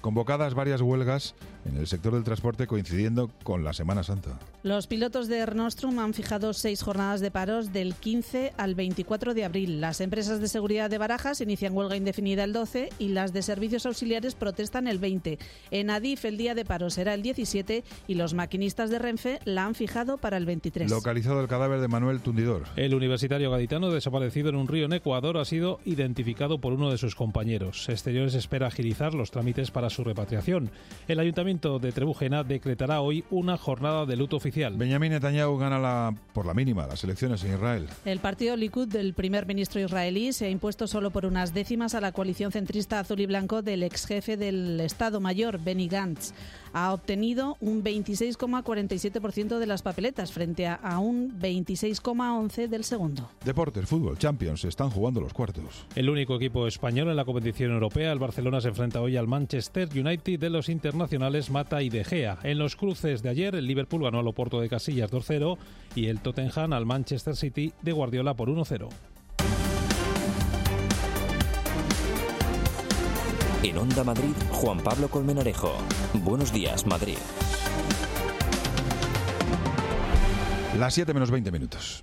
Convocadas varias huelgas en el sector del transporte coincidiendo con la Semana Santa. Los pilotos de Air Nostrum han fijado 6 jornadas de paros del 15 al 24 de abril. Las empresas de seguridad de Barajas inician huelga indefinida el 12 y las de servicios auxiliares protestan el 20. En Adif el día de paro será el 17 y los maquinistas de Renfe la han fijado para el 23. Localizado el cadáver de Manuel Tundidor. El universitario gaditano desaparecido en un río en Ecuador ha sido identificado por uno de sus compañeros. Exteriores espera agilizar los trámites para su repatriación. El Ayuntamiento de Trebujena decretará hoy una jornada de luto oficial. Benjamín Netanyahu gana por la mínima las elecciones en Israel. El partido Likud del primer ministro israelí se ha impuesto solo por unas décimas a la coalición centrista azul y blanco del ex jefe del Estado Mayor, Benny Gantz. Ha obtenido un 26,47% de las papeletas frente a un 26,11% del segundo. Deportes, fútbol, Champions, se están jugando los cuartos. El único equipo español en la competición europea, el Barcelona, se enfrenta hoy al Manchester United de los internacionales Mata y De Gea. En los cruces de ayer, el Liverpool ganó al Oporto de Casillas 2-0 y el Tottenham al Manchester City de Guardiola por 1-0. En Onda Madrid, Juan Pablo Colmenarejo. Buenos días, Madrid. Las 7 menos 20 minutos.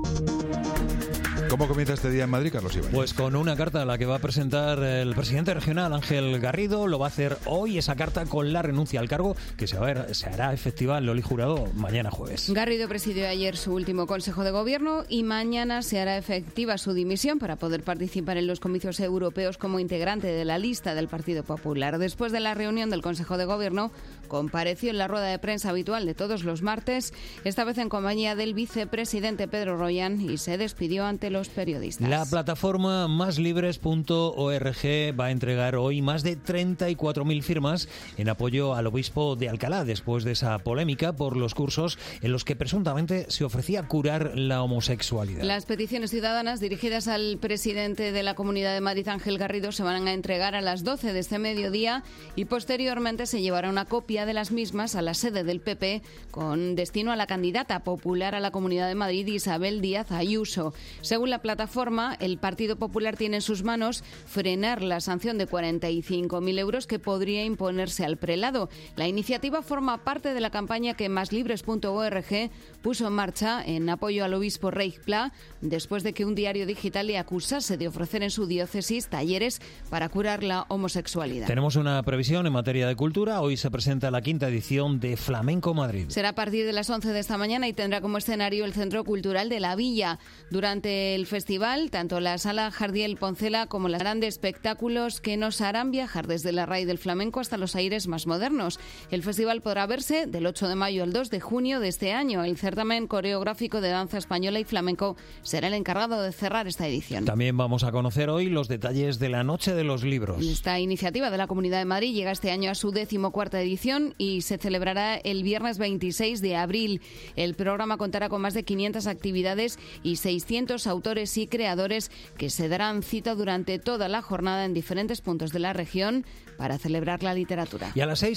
¿Cómo comienza este día en Madrid, Carlos Ibáñez? Pues con una carta a la que va a presentar el presidente regional, Ángel Garrido. Lo va a hacer hoy, esa carta con la renuncia al cargo que se hará efectiva en Loli Jurado mañana jueves. Garrido presidió ayer su último Consejo de Gobierno y mañana se hará efectiva su dimisión para poder participar en los comicios europeos como integrante de la lista del Partido Popular. Después de la reunión del Consejo de Gobierno, compareció en la rueda de prensa habitual de todos los martes, esta vez en compañía del vicepresidente Pedro Royan, y se despidió ante los periodistas. La plataforma máslibres.org va a entregar hoy más de 34.000 firmas en apoyo al obispo de Alcalá, después de esa polémica por los cursos en los que presuntamente se ofrecía curar la homosexualidad. Las peticiones ciudadanas dirigidas al presidente de la Comunidad de Madrid, Ángel Garrido, se van a entregar a las 12 de este mediodía y posteriormente se llevará una copia de las mismas a la sede del PP con destino a la candidata popular a la Comunidad de Madrid, Isabel Díaz Ayuso. Según la plataforma, el Partido Popular tiene en sus manos frenar la sanción de 45.000 euros que podría imponerse al prelado. La iniciativa forma parte de la campaña que máslibres.org puso en marcha en apoyo al obispo Reich Pla, después de que un diario digital le acusase de ofrecer en su diócesis talleres para curar la homosexualidad. Tenemos una previsión en materia de cultura. Hoy se presenta la 5ª edición de Flamenco Madrid. Será a partir de las 11 de esta mañana y tendrá como escenario el Centro Cultural de la Villa. Durante el festival, tanto la Sala Jardiel Poncela como la harán de espectáculos que nos harán viajar desde la raíz del flamenco hasta los aires más modernos. El festival podrá verse del 8 de mayo al 2 de junio de este año. El certamen coreográfico de danza española y flamenco será el encargado de cerrar esta edición. También vamos a conocer hoy los detalles de la Noche de los Libros. Esta iniciativa de la Comunidad de Madrid llega este año a su 14ª edición y se celebrará el viernes 26 de abril. El programa contará con más de 500 actividades y 600 autores y creadores que se darán cita durante toda la jornada en diferentes puntos de la región para celebrar la literatura. Y a las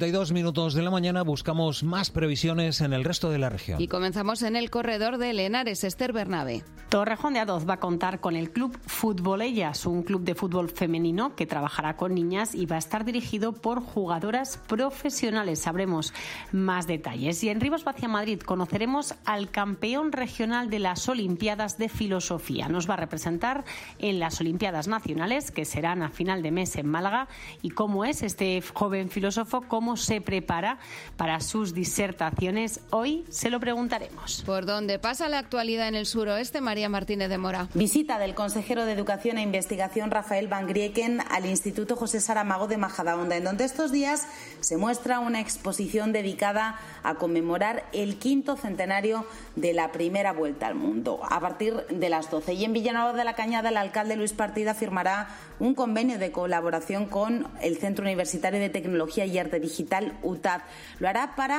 6:42 de la mañana buscamos más previsiones en el resto de la región. Y comenzamos en el corredor de Henares. Esther Bernabe. Torrejón de Adoz va a contar con el Club Futbolellas, un club de fútbol femenino que trabajará con niñas y va a estar dirigido por jugadoras profesionales. Sabremos más detalles. Y en Rivas Vacia Madrid conoceremos al campeón regional de las Olimpiadas de Filosofía. Nos va a representar en las Olimpiadas Nacionales, que serán a final de mes en Málaga. Y cómo es este joven filósofo, cómo se prepara para sus disertaciones. Hoy se lo preguntaremos. ¿Por dónde pasa la actualidad en el suroeste? María Martínez de Mora. Visita del consejero de Educación e Investigación Rafael Van Grieken al Instituto José Saramago de Majadahonda, en donde estos días se muestra una exposición dedicada a conmemorar el 5º centenario de la primera vuelta al mundo, a partir de las 12. Y en Villanueva de la Cañada, el alcalde Luis Partida firmará un convenio de colaboración con el Centro Universitario de Tecnología y Arte Digital, UTAD. Lo hará para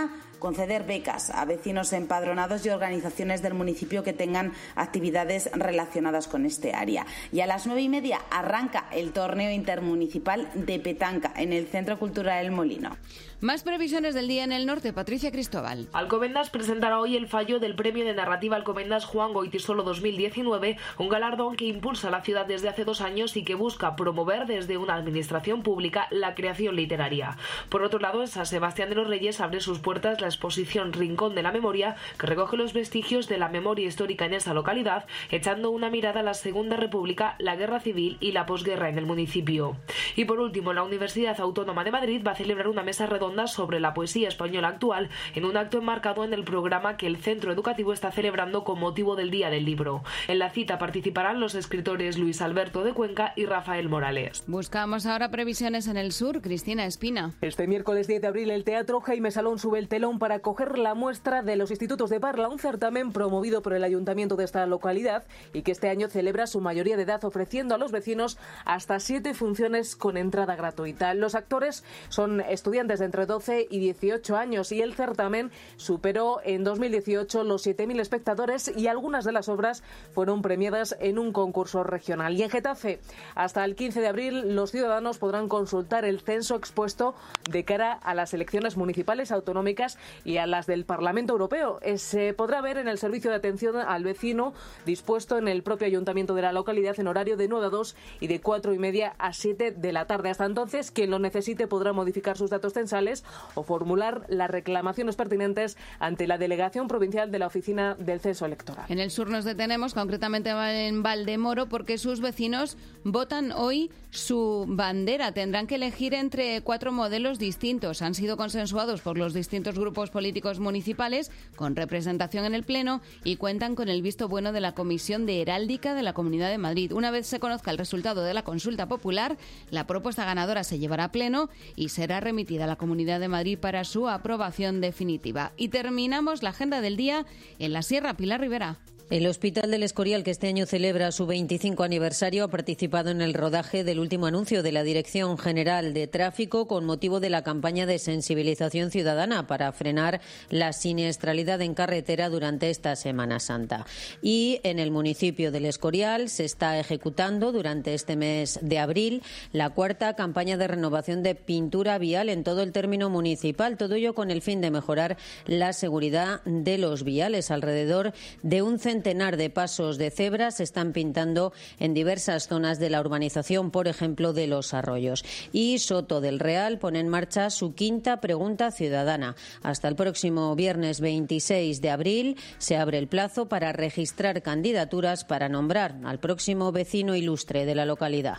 conceder becas a vecinos empadronados y organizaciones del municipio que tengan actividades relacionadas con este área. Y a las 9:30 arranca el torneo intermunicipal de petanca en el Centro Cultural El Molino. Más previsiones del día en el norte. Patricia Cristóbal. Alcobendas presentará hoy el fallo del Premio de Narrativa Alcobendas Juan Goytisolo 2019, un galardón que impulsa a la ciudad desde hace 2 años y que busca promover desde una administración pública la creación literaria. Por otro lado, en San Sebastián de los Reyes abre sus puertas la exposición Rincón de la Memoria, que recoge los vestigios de la memoria histórica en esa localidad, echando una mirada a la Segunda República, la Guerra Civil y la posguerra en el municipio. Y por último, la Universidad Autónoma de Madrid va a celebrar una mesa redonda sobre la poesía española actual en un acto enmarcado en el programa que el centro educativo está celebrando con motivo del Día del Libro. En la cita participarán los escritores Luis Alberto de Cuenca y Rafael Morales. Buscamos ahora previsiones en el sur. Cristina Espina. Este miércoles 10 de abril el Teatro Jaime Salón sube el telón para acoger la muestra de los institutos de Parla, un certamen promovido por el ayuntamiento de esta localidad y que este año celebra su mayoría de edad, ofreciendo a los vecinos hasta 7 funciones con entrada gratuita. Los actores son estudiantes de entre 12 y 18 años y el certamen superó en 2018 los 7.000 espectadores y algunas de las obras fueron premiadas en un concurso regional. Y en Getafe, hasta el 15 de abril, los ciudadanos podrán consultar el censo expuesto de cara a las elecciones municipales, autonómicas y a las del Parlamento Europeo. Se podrá ver en el servicio de atención al vecino dispuesto en el propio ayuntamiento de la localidad en horario de 9 a 2 y de 4:30 a 7 de la tarde. Hasta entonces, quien lo necesite podrá modificar sus datos censales o formular las reclamaciones pertinentes ante la Delegación Provincial de la Oficina del Censo Electoral. En el sur nos detenemos, concretamente en Valdemoro, porque sus vecinos votan hoy su bandera. Tendrán que elegir entre 4 modelos distintos. Han sido consensuados por los distintos grupos políticos municipales con representación en el Pleno y cuentan con el visto bueno de la Comisión de Heráldica de la Comunidad de Madrid. Una vez se conozca el resultado de la consulta popular, la propuesta ganadora se llevará a Pleno y será remitida a la Comunidad de Madrid para su aprobación definitiva. Y terminamos la agenda del día en la Sierra. Pilar Rivera. El Hospital del Escorial, que este año celebra su 25 aniversario, ha participado en el rodaje del último anuncio de la Dirección General de Tráfico con motivo de la campaña de sensibilización ciudadana para frenar la siniestralidad en carretera durante esta Semana Santa. Y en el municipio del Escorial se está ejecutando durante este mes de abril la 4ª campaña de renovación de pintura vial en todo el término municipal. Todo ello con el fin de mejorar la seguridad de los viales. Alrededor de un centenar de pasos de cebra se están pintando en diversas zonas de la urbanización, por ejemplo, de Los Arroyos. Y Soto del Real pone en marcha su 5ª pregunta ciudadana. Hasta el próximo viernes 26 de abril se abre el plazo para registrar candidaturas para nombrar al próximo vecino ilustre de la localidad.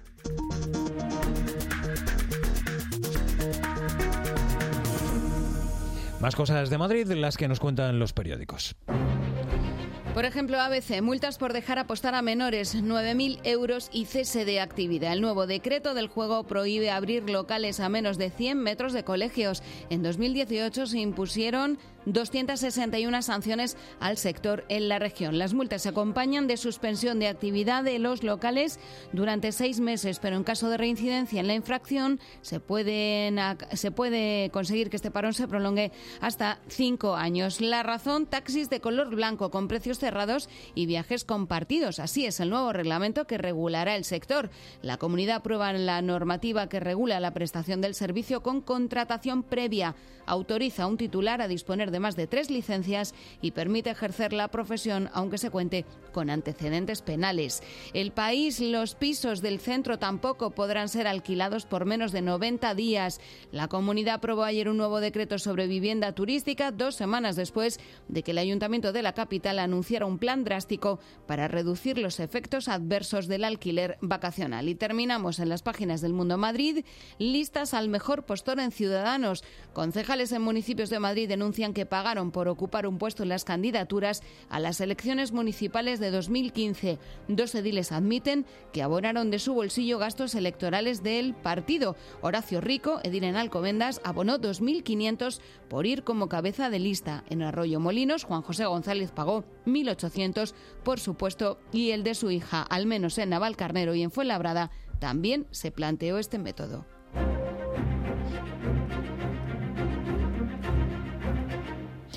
Más cosas de Madrid, las que nos cuentan los periódicos. Por ejemplo, ABC, multas por dejar apostar a menores, 9.000 euros y cese de actividad. El nuevo decreto del juego prohíbe abrir locales a menos de 100 metros de colegios. En 2018 se impusieron 261 sanciones al sector en la región. Las multas se acompañan de suspensión de actividad de los locales durante 6 meses, pero en caso de reincidencia en la infracción se puede conseguir que este parón se prolongue hasta 5 años. La razón, taxis de color blanco con precios cerrados y viajes compartidos. Así es el nuevo reglamento que regulará el sector. La comunidad aprueba la normativa que regula la prestación del servicio con contratación previa. Autoriza a un titular a disponer de más de 3 licencias y permite ejercer la profesión aunque se cuente con antecedentes penales. El País, los pisos del centro tampoco podrán ser alquilados por menos de 90 días. La comunidad aprobó ayer un nuevo decreto sobre vivienda turística 2 semanas después de que el Ayuntamiento de la capital anunciara un plan drástico para reducir los efectos adversos del alquiler vacacional. Y terminamos en las páginas del Mundo Madrid, listas al mejor postor en Ciudadanos. Concejales en municipios de Madrid denuncian que pagaron por ocupar un puesto en las candidaturas a las elecciones municipales de 2015. 2 ediles admiten que abonaron de su bolsillo gastos electorales del partido. Horacio Rico, edil en Alcobendas, abonó 2.500 por ir como cabeza de lista. En Arroyo Molinos, Juan José González pagó 1.800 por su puesto y el de su hija. Al menos en Navalcarnero y en Fuenlabrada también se planteó este método.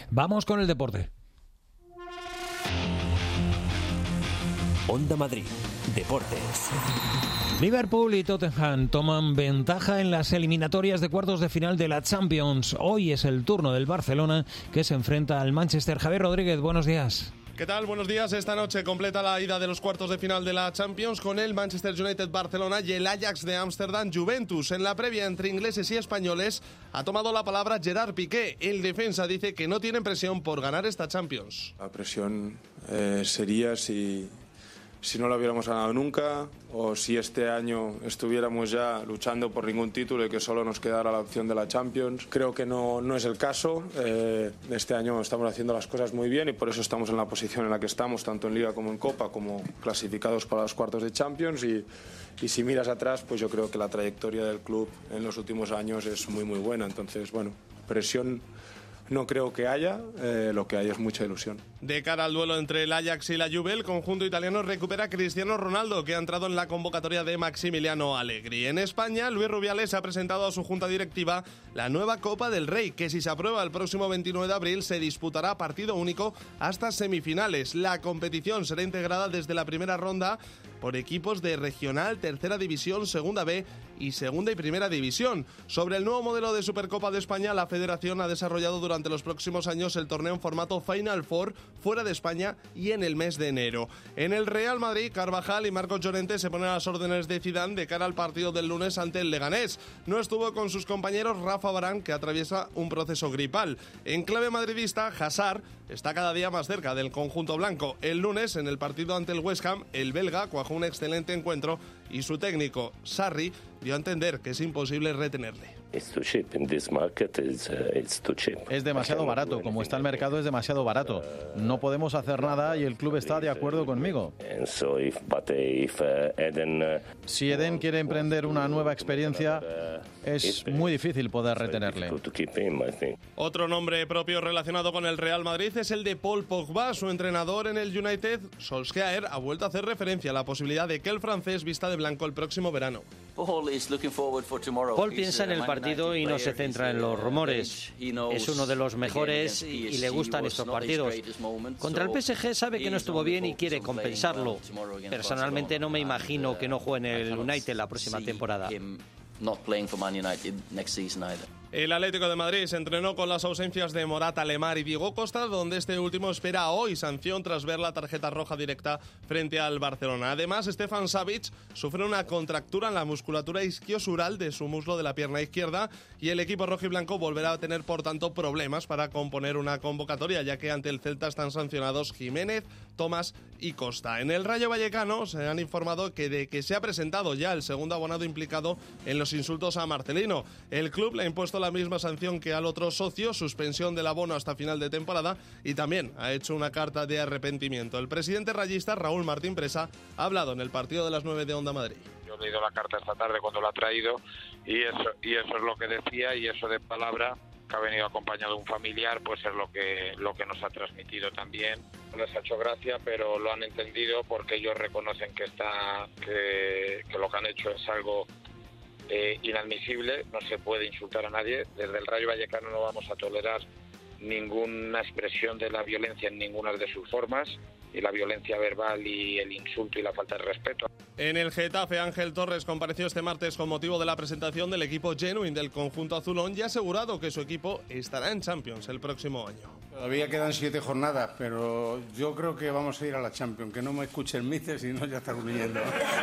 Vamos con el deporte. Onda Madrid, Deportes. Liverpool y Tottenham toman ventaja en las eliminatorias de cuartos de final de la Champions. Hoy es el turno del Barcelona, que se enfrenta al Manchester. Javier Rodríguez, buenos días. ¿Qué tal? Buenos días. Esta noche completa la ida de los cuartos de final de la Champions con el Manchester United Barcelona y el Ajax de Ámsterdam Juventus. En la previa entre ingleses y españoles ha tomado la palabra Gerard Piqué. El defensa dice que no tienen presión por ganar esta Champions. La presión sería si no la hubiéramos ganado nunca, o si este año estuviéramos ya luchando por ningún título y que solo nos quedara la opción de la Champions. Creo que no es el caso. Este año estamos haciendo las cosas muy bien y por eso estamos en la posición en la que estamos, tanto en Liga como en Copa, como clasificados para los cuartos de Champions. Y si miras atrás, pues yo creo que la trayectoria del club en los últimos años es muy muy buena. Entonces, bueno, presión no creo que haya, lo que hay es mucha ilusión. De cara al duelo entre el Ajax y la Juve, el conjunto italiano recupera a Cristiano Ronaldo, que ha entrado en la convocatoria de Maximiliano Allegri. En España, Luis Rubiales ha presentado a su junta directiva la nueva Copa del Rey, que si se aprueba el próximo 29 de abril se disputará a partido único hasta semifinales. La competición será integrada desde la primera ronda por equipos de Regional, Tercera División, Segunda B y Segunda y Primera División. Sobre el nuevo modelo de Supercopa de España, la Federación ha desarrollado durante los próximos años el torneo en formato Final Four fuera de España y en el mes de enero. En el Real Madrid, Carvajal y Marcos Llorente se ponen a las órdenes de Zidane de cara al partido del lunes ante el Leganés. No estuvo con sus compañeros Rafa Varane, que atraviesa un proceso gripal. En clave madridista, Hazard está cada día más cerca del conjunto blanco. El lunes, en el partido ante el West Ham, el belga cuajó un excelente encuentro y su técnico, Sarri, dio a entender que es imposible retenerle. Es demasiado barato, como está el mercado es demasiado barato. No podemos hacer nada y el club está de acuerdo conmigo. Si Eden quiere emprender una nueva experiencia, es muy difícil poder retenerle. Otro nombre propio relacionado con el Real Madrid es el de Paul Pogba. Su entrenador en el United, Solskjaer, ha vuelto a hacer referencia a la posibilidad de que el francés vista de blanco el próximo verano. Paul piensa en el partido y no se centra en los rumores. Es uno de los mejores y le gustan estos partidos. Contra el PSG sabe que no estuvo bien y quiere compensarlo. Personalmente no me imagino que no juegue en el United la próxima temporada. El Atlético de Madrid se entrenó con las ausencias de Morata, Lemar y Diego Costa, donde este último espera hoy sanción tras ver la tarjeta roja directa frente al Barcelona. Además, Stefan Savic sufre una contractura en la musculatura isquiosural de su muslo de la pierna izquierda y el equipo rojiblanco volverá a tener, por tanto, problemas para componer una convocatoria, ya que ante el Celta están sancionados Jiménez, Tomás y Costa. En el Rayo Vallecano se han informado de que se ha presentado ya el segundo abonado implicado en los insultos a Marcelino. El club le ha impuesto la misma sanción que al otro socio, suspensión del abono hasta final de temporada, y también ha hecho una carta de arrepentimiento. El presidente rayista, Raúl Martín Presa, ha hablado en el partido de las 9 de Onda Madrid. Yo he leído la carta esta tarde cuando la ha traído y eso es lo que decía, y eso de palabra que ha venido acompañado de un familiar, pues es lo que nos ha transmitido también. No les ha hecho gracia, pero lo han entendido porque ellos reconocen que lo que han hecho es algo inadmisible. No se puede insultar a nadie. Desde el Rayo Vallecano no vamos a tolerar ninguna expresión de la violencia en ninguna de sus formas, y la violencia verbal y el insulto y la falta de respeto. En el Getafe, Ángel Torres compareció este martes con motivo de la presentación del equipo genuine del conjunto azulón y ha asegurado que su equipo estará en Champions el próximo año. Todavía quedan 7 jornadas, pero yo creo que vamos a ir a la Champions. Que no me escuche el Mice, si no ya está huyendo.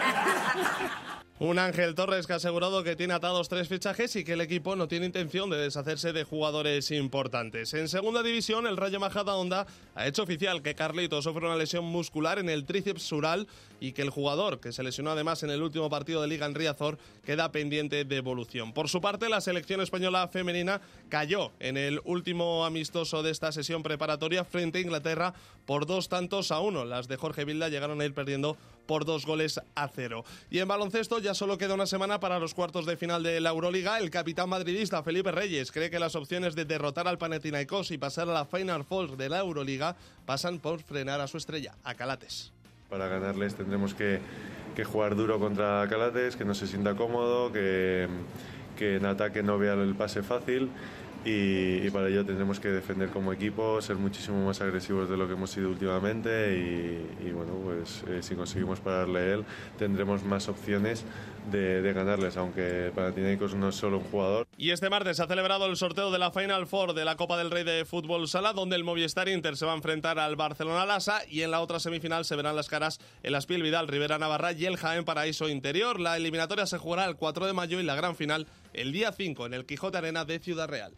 Un Ángel Torres que ha asegurado que tiene atados 3 fichajes y que el equipo no tiene intención de deshacerse de jugadores importantes. En segunda división, el Rayo Majadahonda ha hecho oficial que Carlitos sufre una lesión muscular en el tríceps sural y que el jugador, que se lesionó además en el último partido de Liga en Riazor, queda pendiente de evolución. Por su parte, la selección española femenina cayó en el último amistoso de esta sesión preparatoria frente a Inglaterra por 2-1. Las de Jorge Vilda llegaron a ir perdiendo por 2-0. Y en baloncesto ya solo queda una semana para los cuartos de final de la Euroliga. El capitán madridista Felipe Reyes cree que las opciones de derrotar al Panathinaikos y pasar a la Final Four de la Euroliga pasan por frenar a su estrella, a Calates. Para ganarles tendremos que jugar duro contra Calates, que no se sienta cómodo, que en ataque no vea el pase fácil, y para ello tendremos que defender como equipo, ser muchísimo más agresivos de lo que hemos sido últimamente y bueno, pues si conseguimos pararle a él tendremos más opciones de ganarles, aunque Panathinaikos no es solo un jugador. Y este martes se ha celebrado el sorteo de la Final Four de la Copa del Rey de Fútbol Sala, donde el Movistar Inter se va a enfrentar al Barcelona Lassa y en la otra semifinal se verán las caras el Aspil Vidal Rivera Navarra y el Jaén Paraíso Interior. La eliminatoria se jugará el 4 de mayo y la gran final el día 5 en el Quijote Arena de Ciudad Real.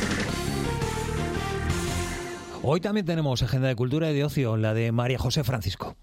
Hoy también tenemos agenda de cultura y de ocio, la de María José Francisco.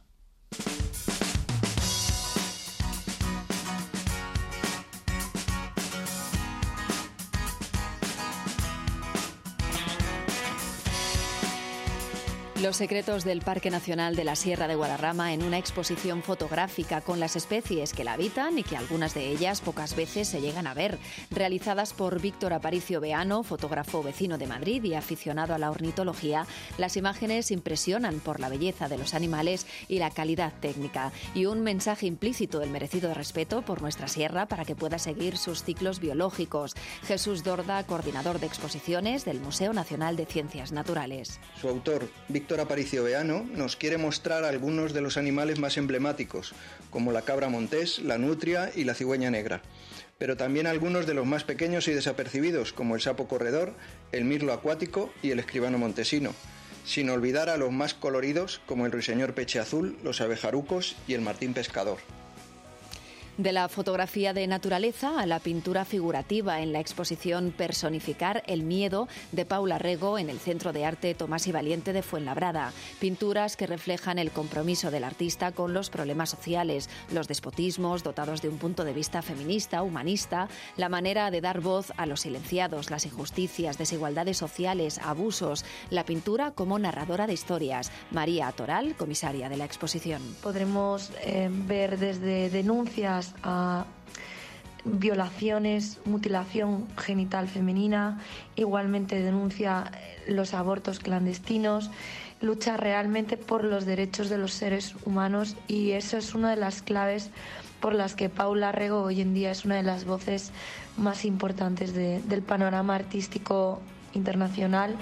Los secretos del Parque Nacional de la Sierra de Guadarrama en una exposición fotográfica con las especies que la habitan y que algunas de ellas pocas veces se llegan a ver, realizadas por Víctor Aparicio Beano, fotógrafo vecino de Madrid y aficionado a la ornitología. Las imágenes impresionan por la belleza de los animales y la calidad técnica, y un mensaje implícito del merecido respeto por nuestra sierra para que pueda seguir sus ciclos biológicos. Jesús Dorda, coordinador de exposiciones del Museo Nacional de Ciencias Naturales. Su autor, Víctor Aparicio Beano, nos quiere mostrar algunos de los animales más emblemáticos, como la cabra montés, la nutria y la cigüeña negra, pero también algunos de los más pequeños y desapercibidos, como el sapo corredor, el mirlo acuático y el escribano montesino, sin olvidar a los más coloridos, como el ruiseñor peche azul, los abejarucos y el martín pescador. De la fotografía de naturaleza a la pintura figurativa en la exposición Personificar el miedo de Paula Rego en el Centro de Arte Tomás y Valiente de Fuenlabrada. Pinturas que reflejan el compromiso del artista con los problemas sociales, los despotismos dotados de un punto de vista feminista, humanista, la manera de dar voz a los silenciados, las injusticias, desigualdades sociales, abusos, la pintura como narradora de historias. María Toral, comisaria de la exposición. Podremos ver desde denuncias a violaciones, mutilación genital femenina, igualmente denuncia los abortos clandestinos, lucha realmente por los derechos de los seres humanos, y eso es una de las claves por las que Paula Rego hoy en día es una de las voces más importantes del panorama artístico internacional.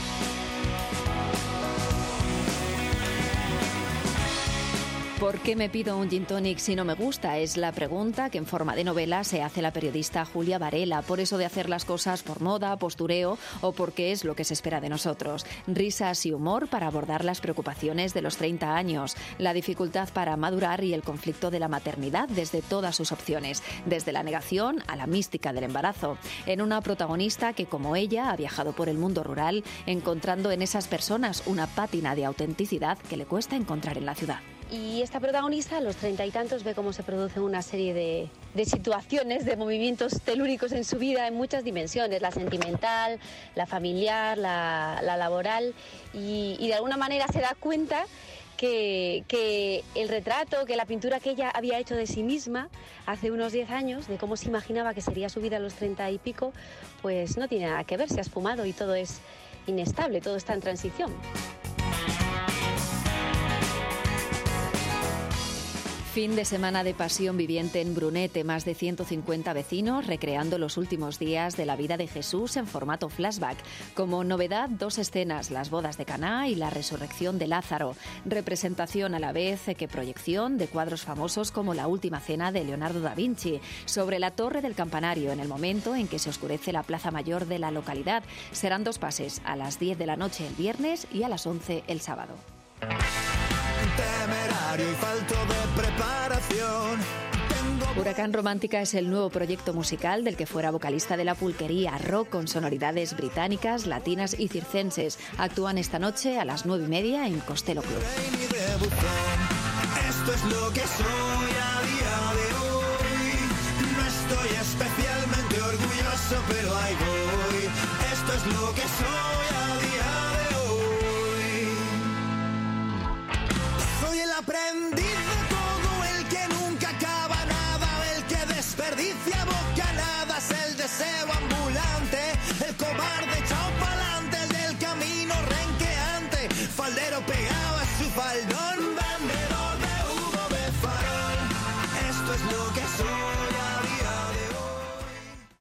¿Por qué me pido un gin tonic si no me gusta? Es la pregunta que en forma de novela se hace la periodista Julia Varela. Por eso de hacer las cosas por moda, postureo o porque es lo que se espera de nosotros. Risas y humor para abordar las preocupaciones de los 30 años, la dificultad para madurar y el conflicto de la maternidad desde todas sus opciones, desde la negación a la mística del embarazo. En una protagonista que, como ella, ha viajado por el mundo rural, encontrando en esas personas una pátina de autenticidad que le cuesta encontrar en la ciudad. Y esta protagonista, a los 30 y tantos, ve cómo se producen una serie de situaciones, de movimientos telúricos en su vida en muchas dimensiones, la sentimental, la familiar, la laboral, y de alguna manera se da cuenta que el retrato, que la pintura que ella había hecho de sí misma hace unos 10 años, de cómo se imaginaba que sería su vida a los 30 y pico, pues no tiene nada que ver, se ha esfumado y todo es inestable, todo está en transición. Fin de semana de pasión viviente en Brunete, más de 150 vecinos recreando los últimos días de la vida de Jesús en formato flashback. Como novedad, 2 escenas, las bodas de Caná y la resurrección de Lázaro. Representación a la vez que proyección de cuadros famosos como La última cena de Leonardo da Vinci, sobre la torre del campanario en el momento en que se oscurece la plaza mayor de la localidad. Serán 2 pases, a las 10 de la noche el viernes y a las 11 el sábado. Temerario y falto de preparación. Huracán Romántica es el nuevo proyecto musical del que fuera vocalista de La Pulquería, rock con sonoridades británicas, latinas y circenses. Actúan esta noche a las 9:30 en Costello Club. Esto es lo que soy a día de hoy. No estoy especialmente orgulloso, pero ahí voy. Esto es lo que soy a día de hoy. Soy el aprendiz de todo, el que nunca acaba nada, el que desperdicia bocanadas, el deseo ambulante,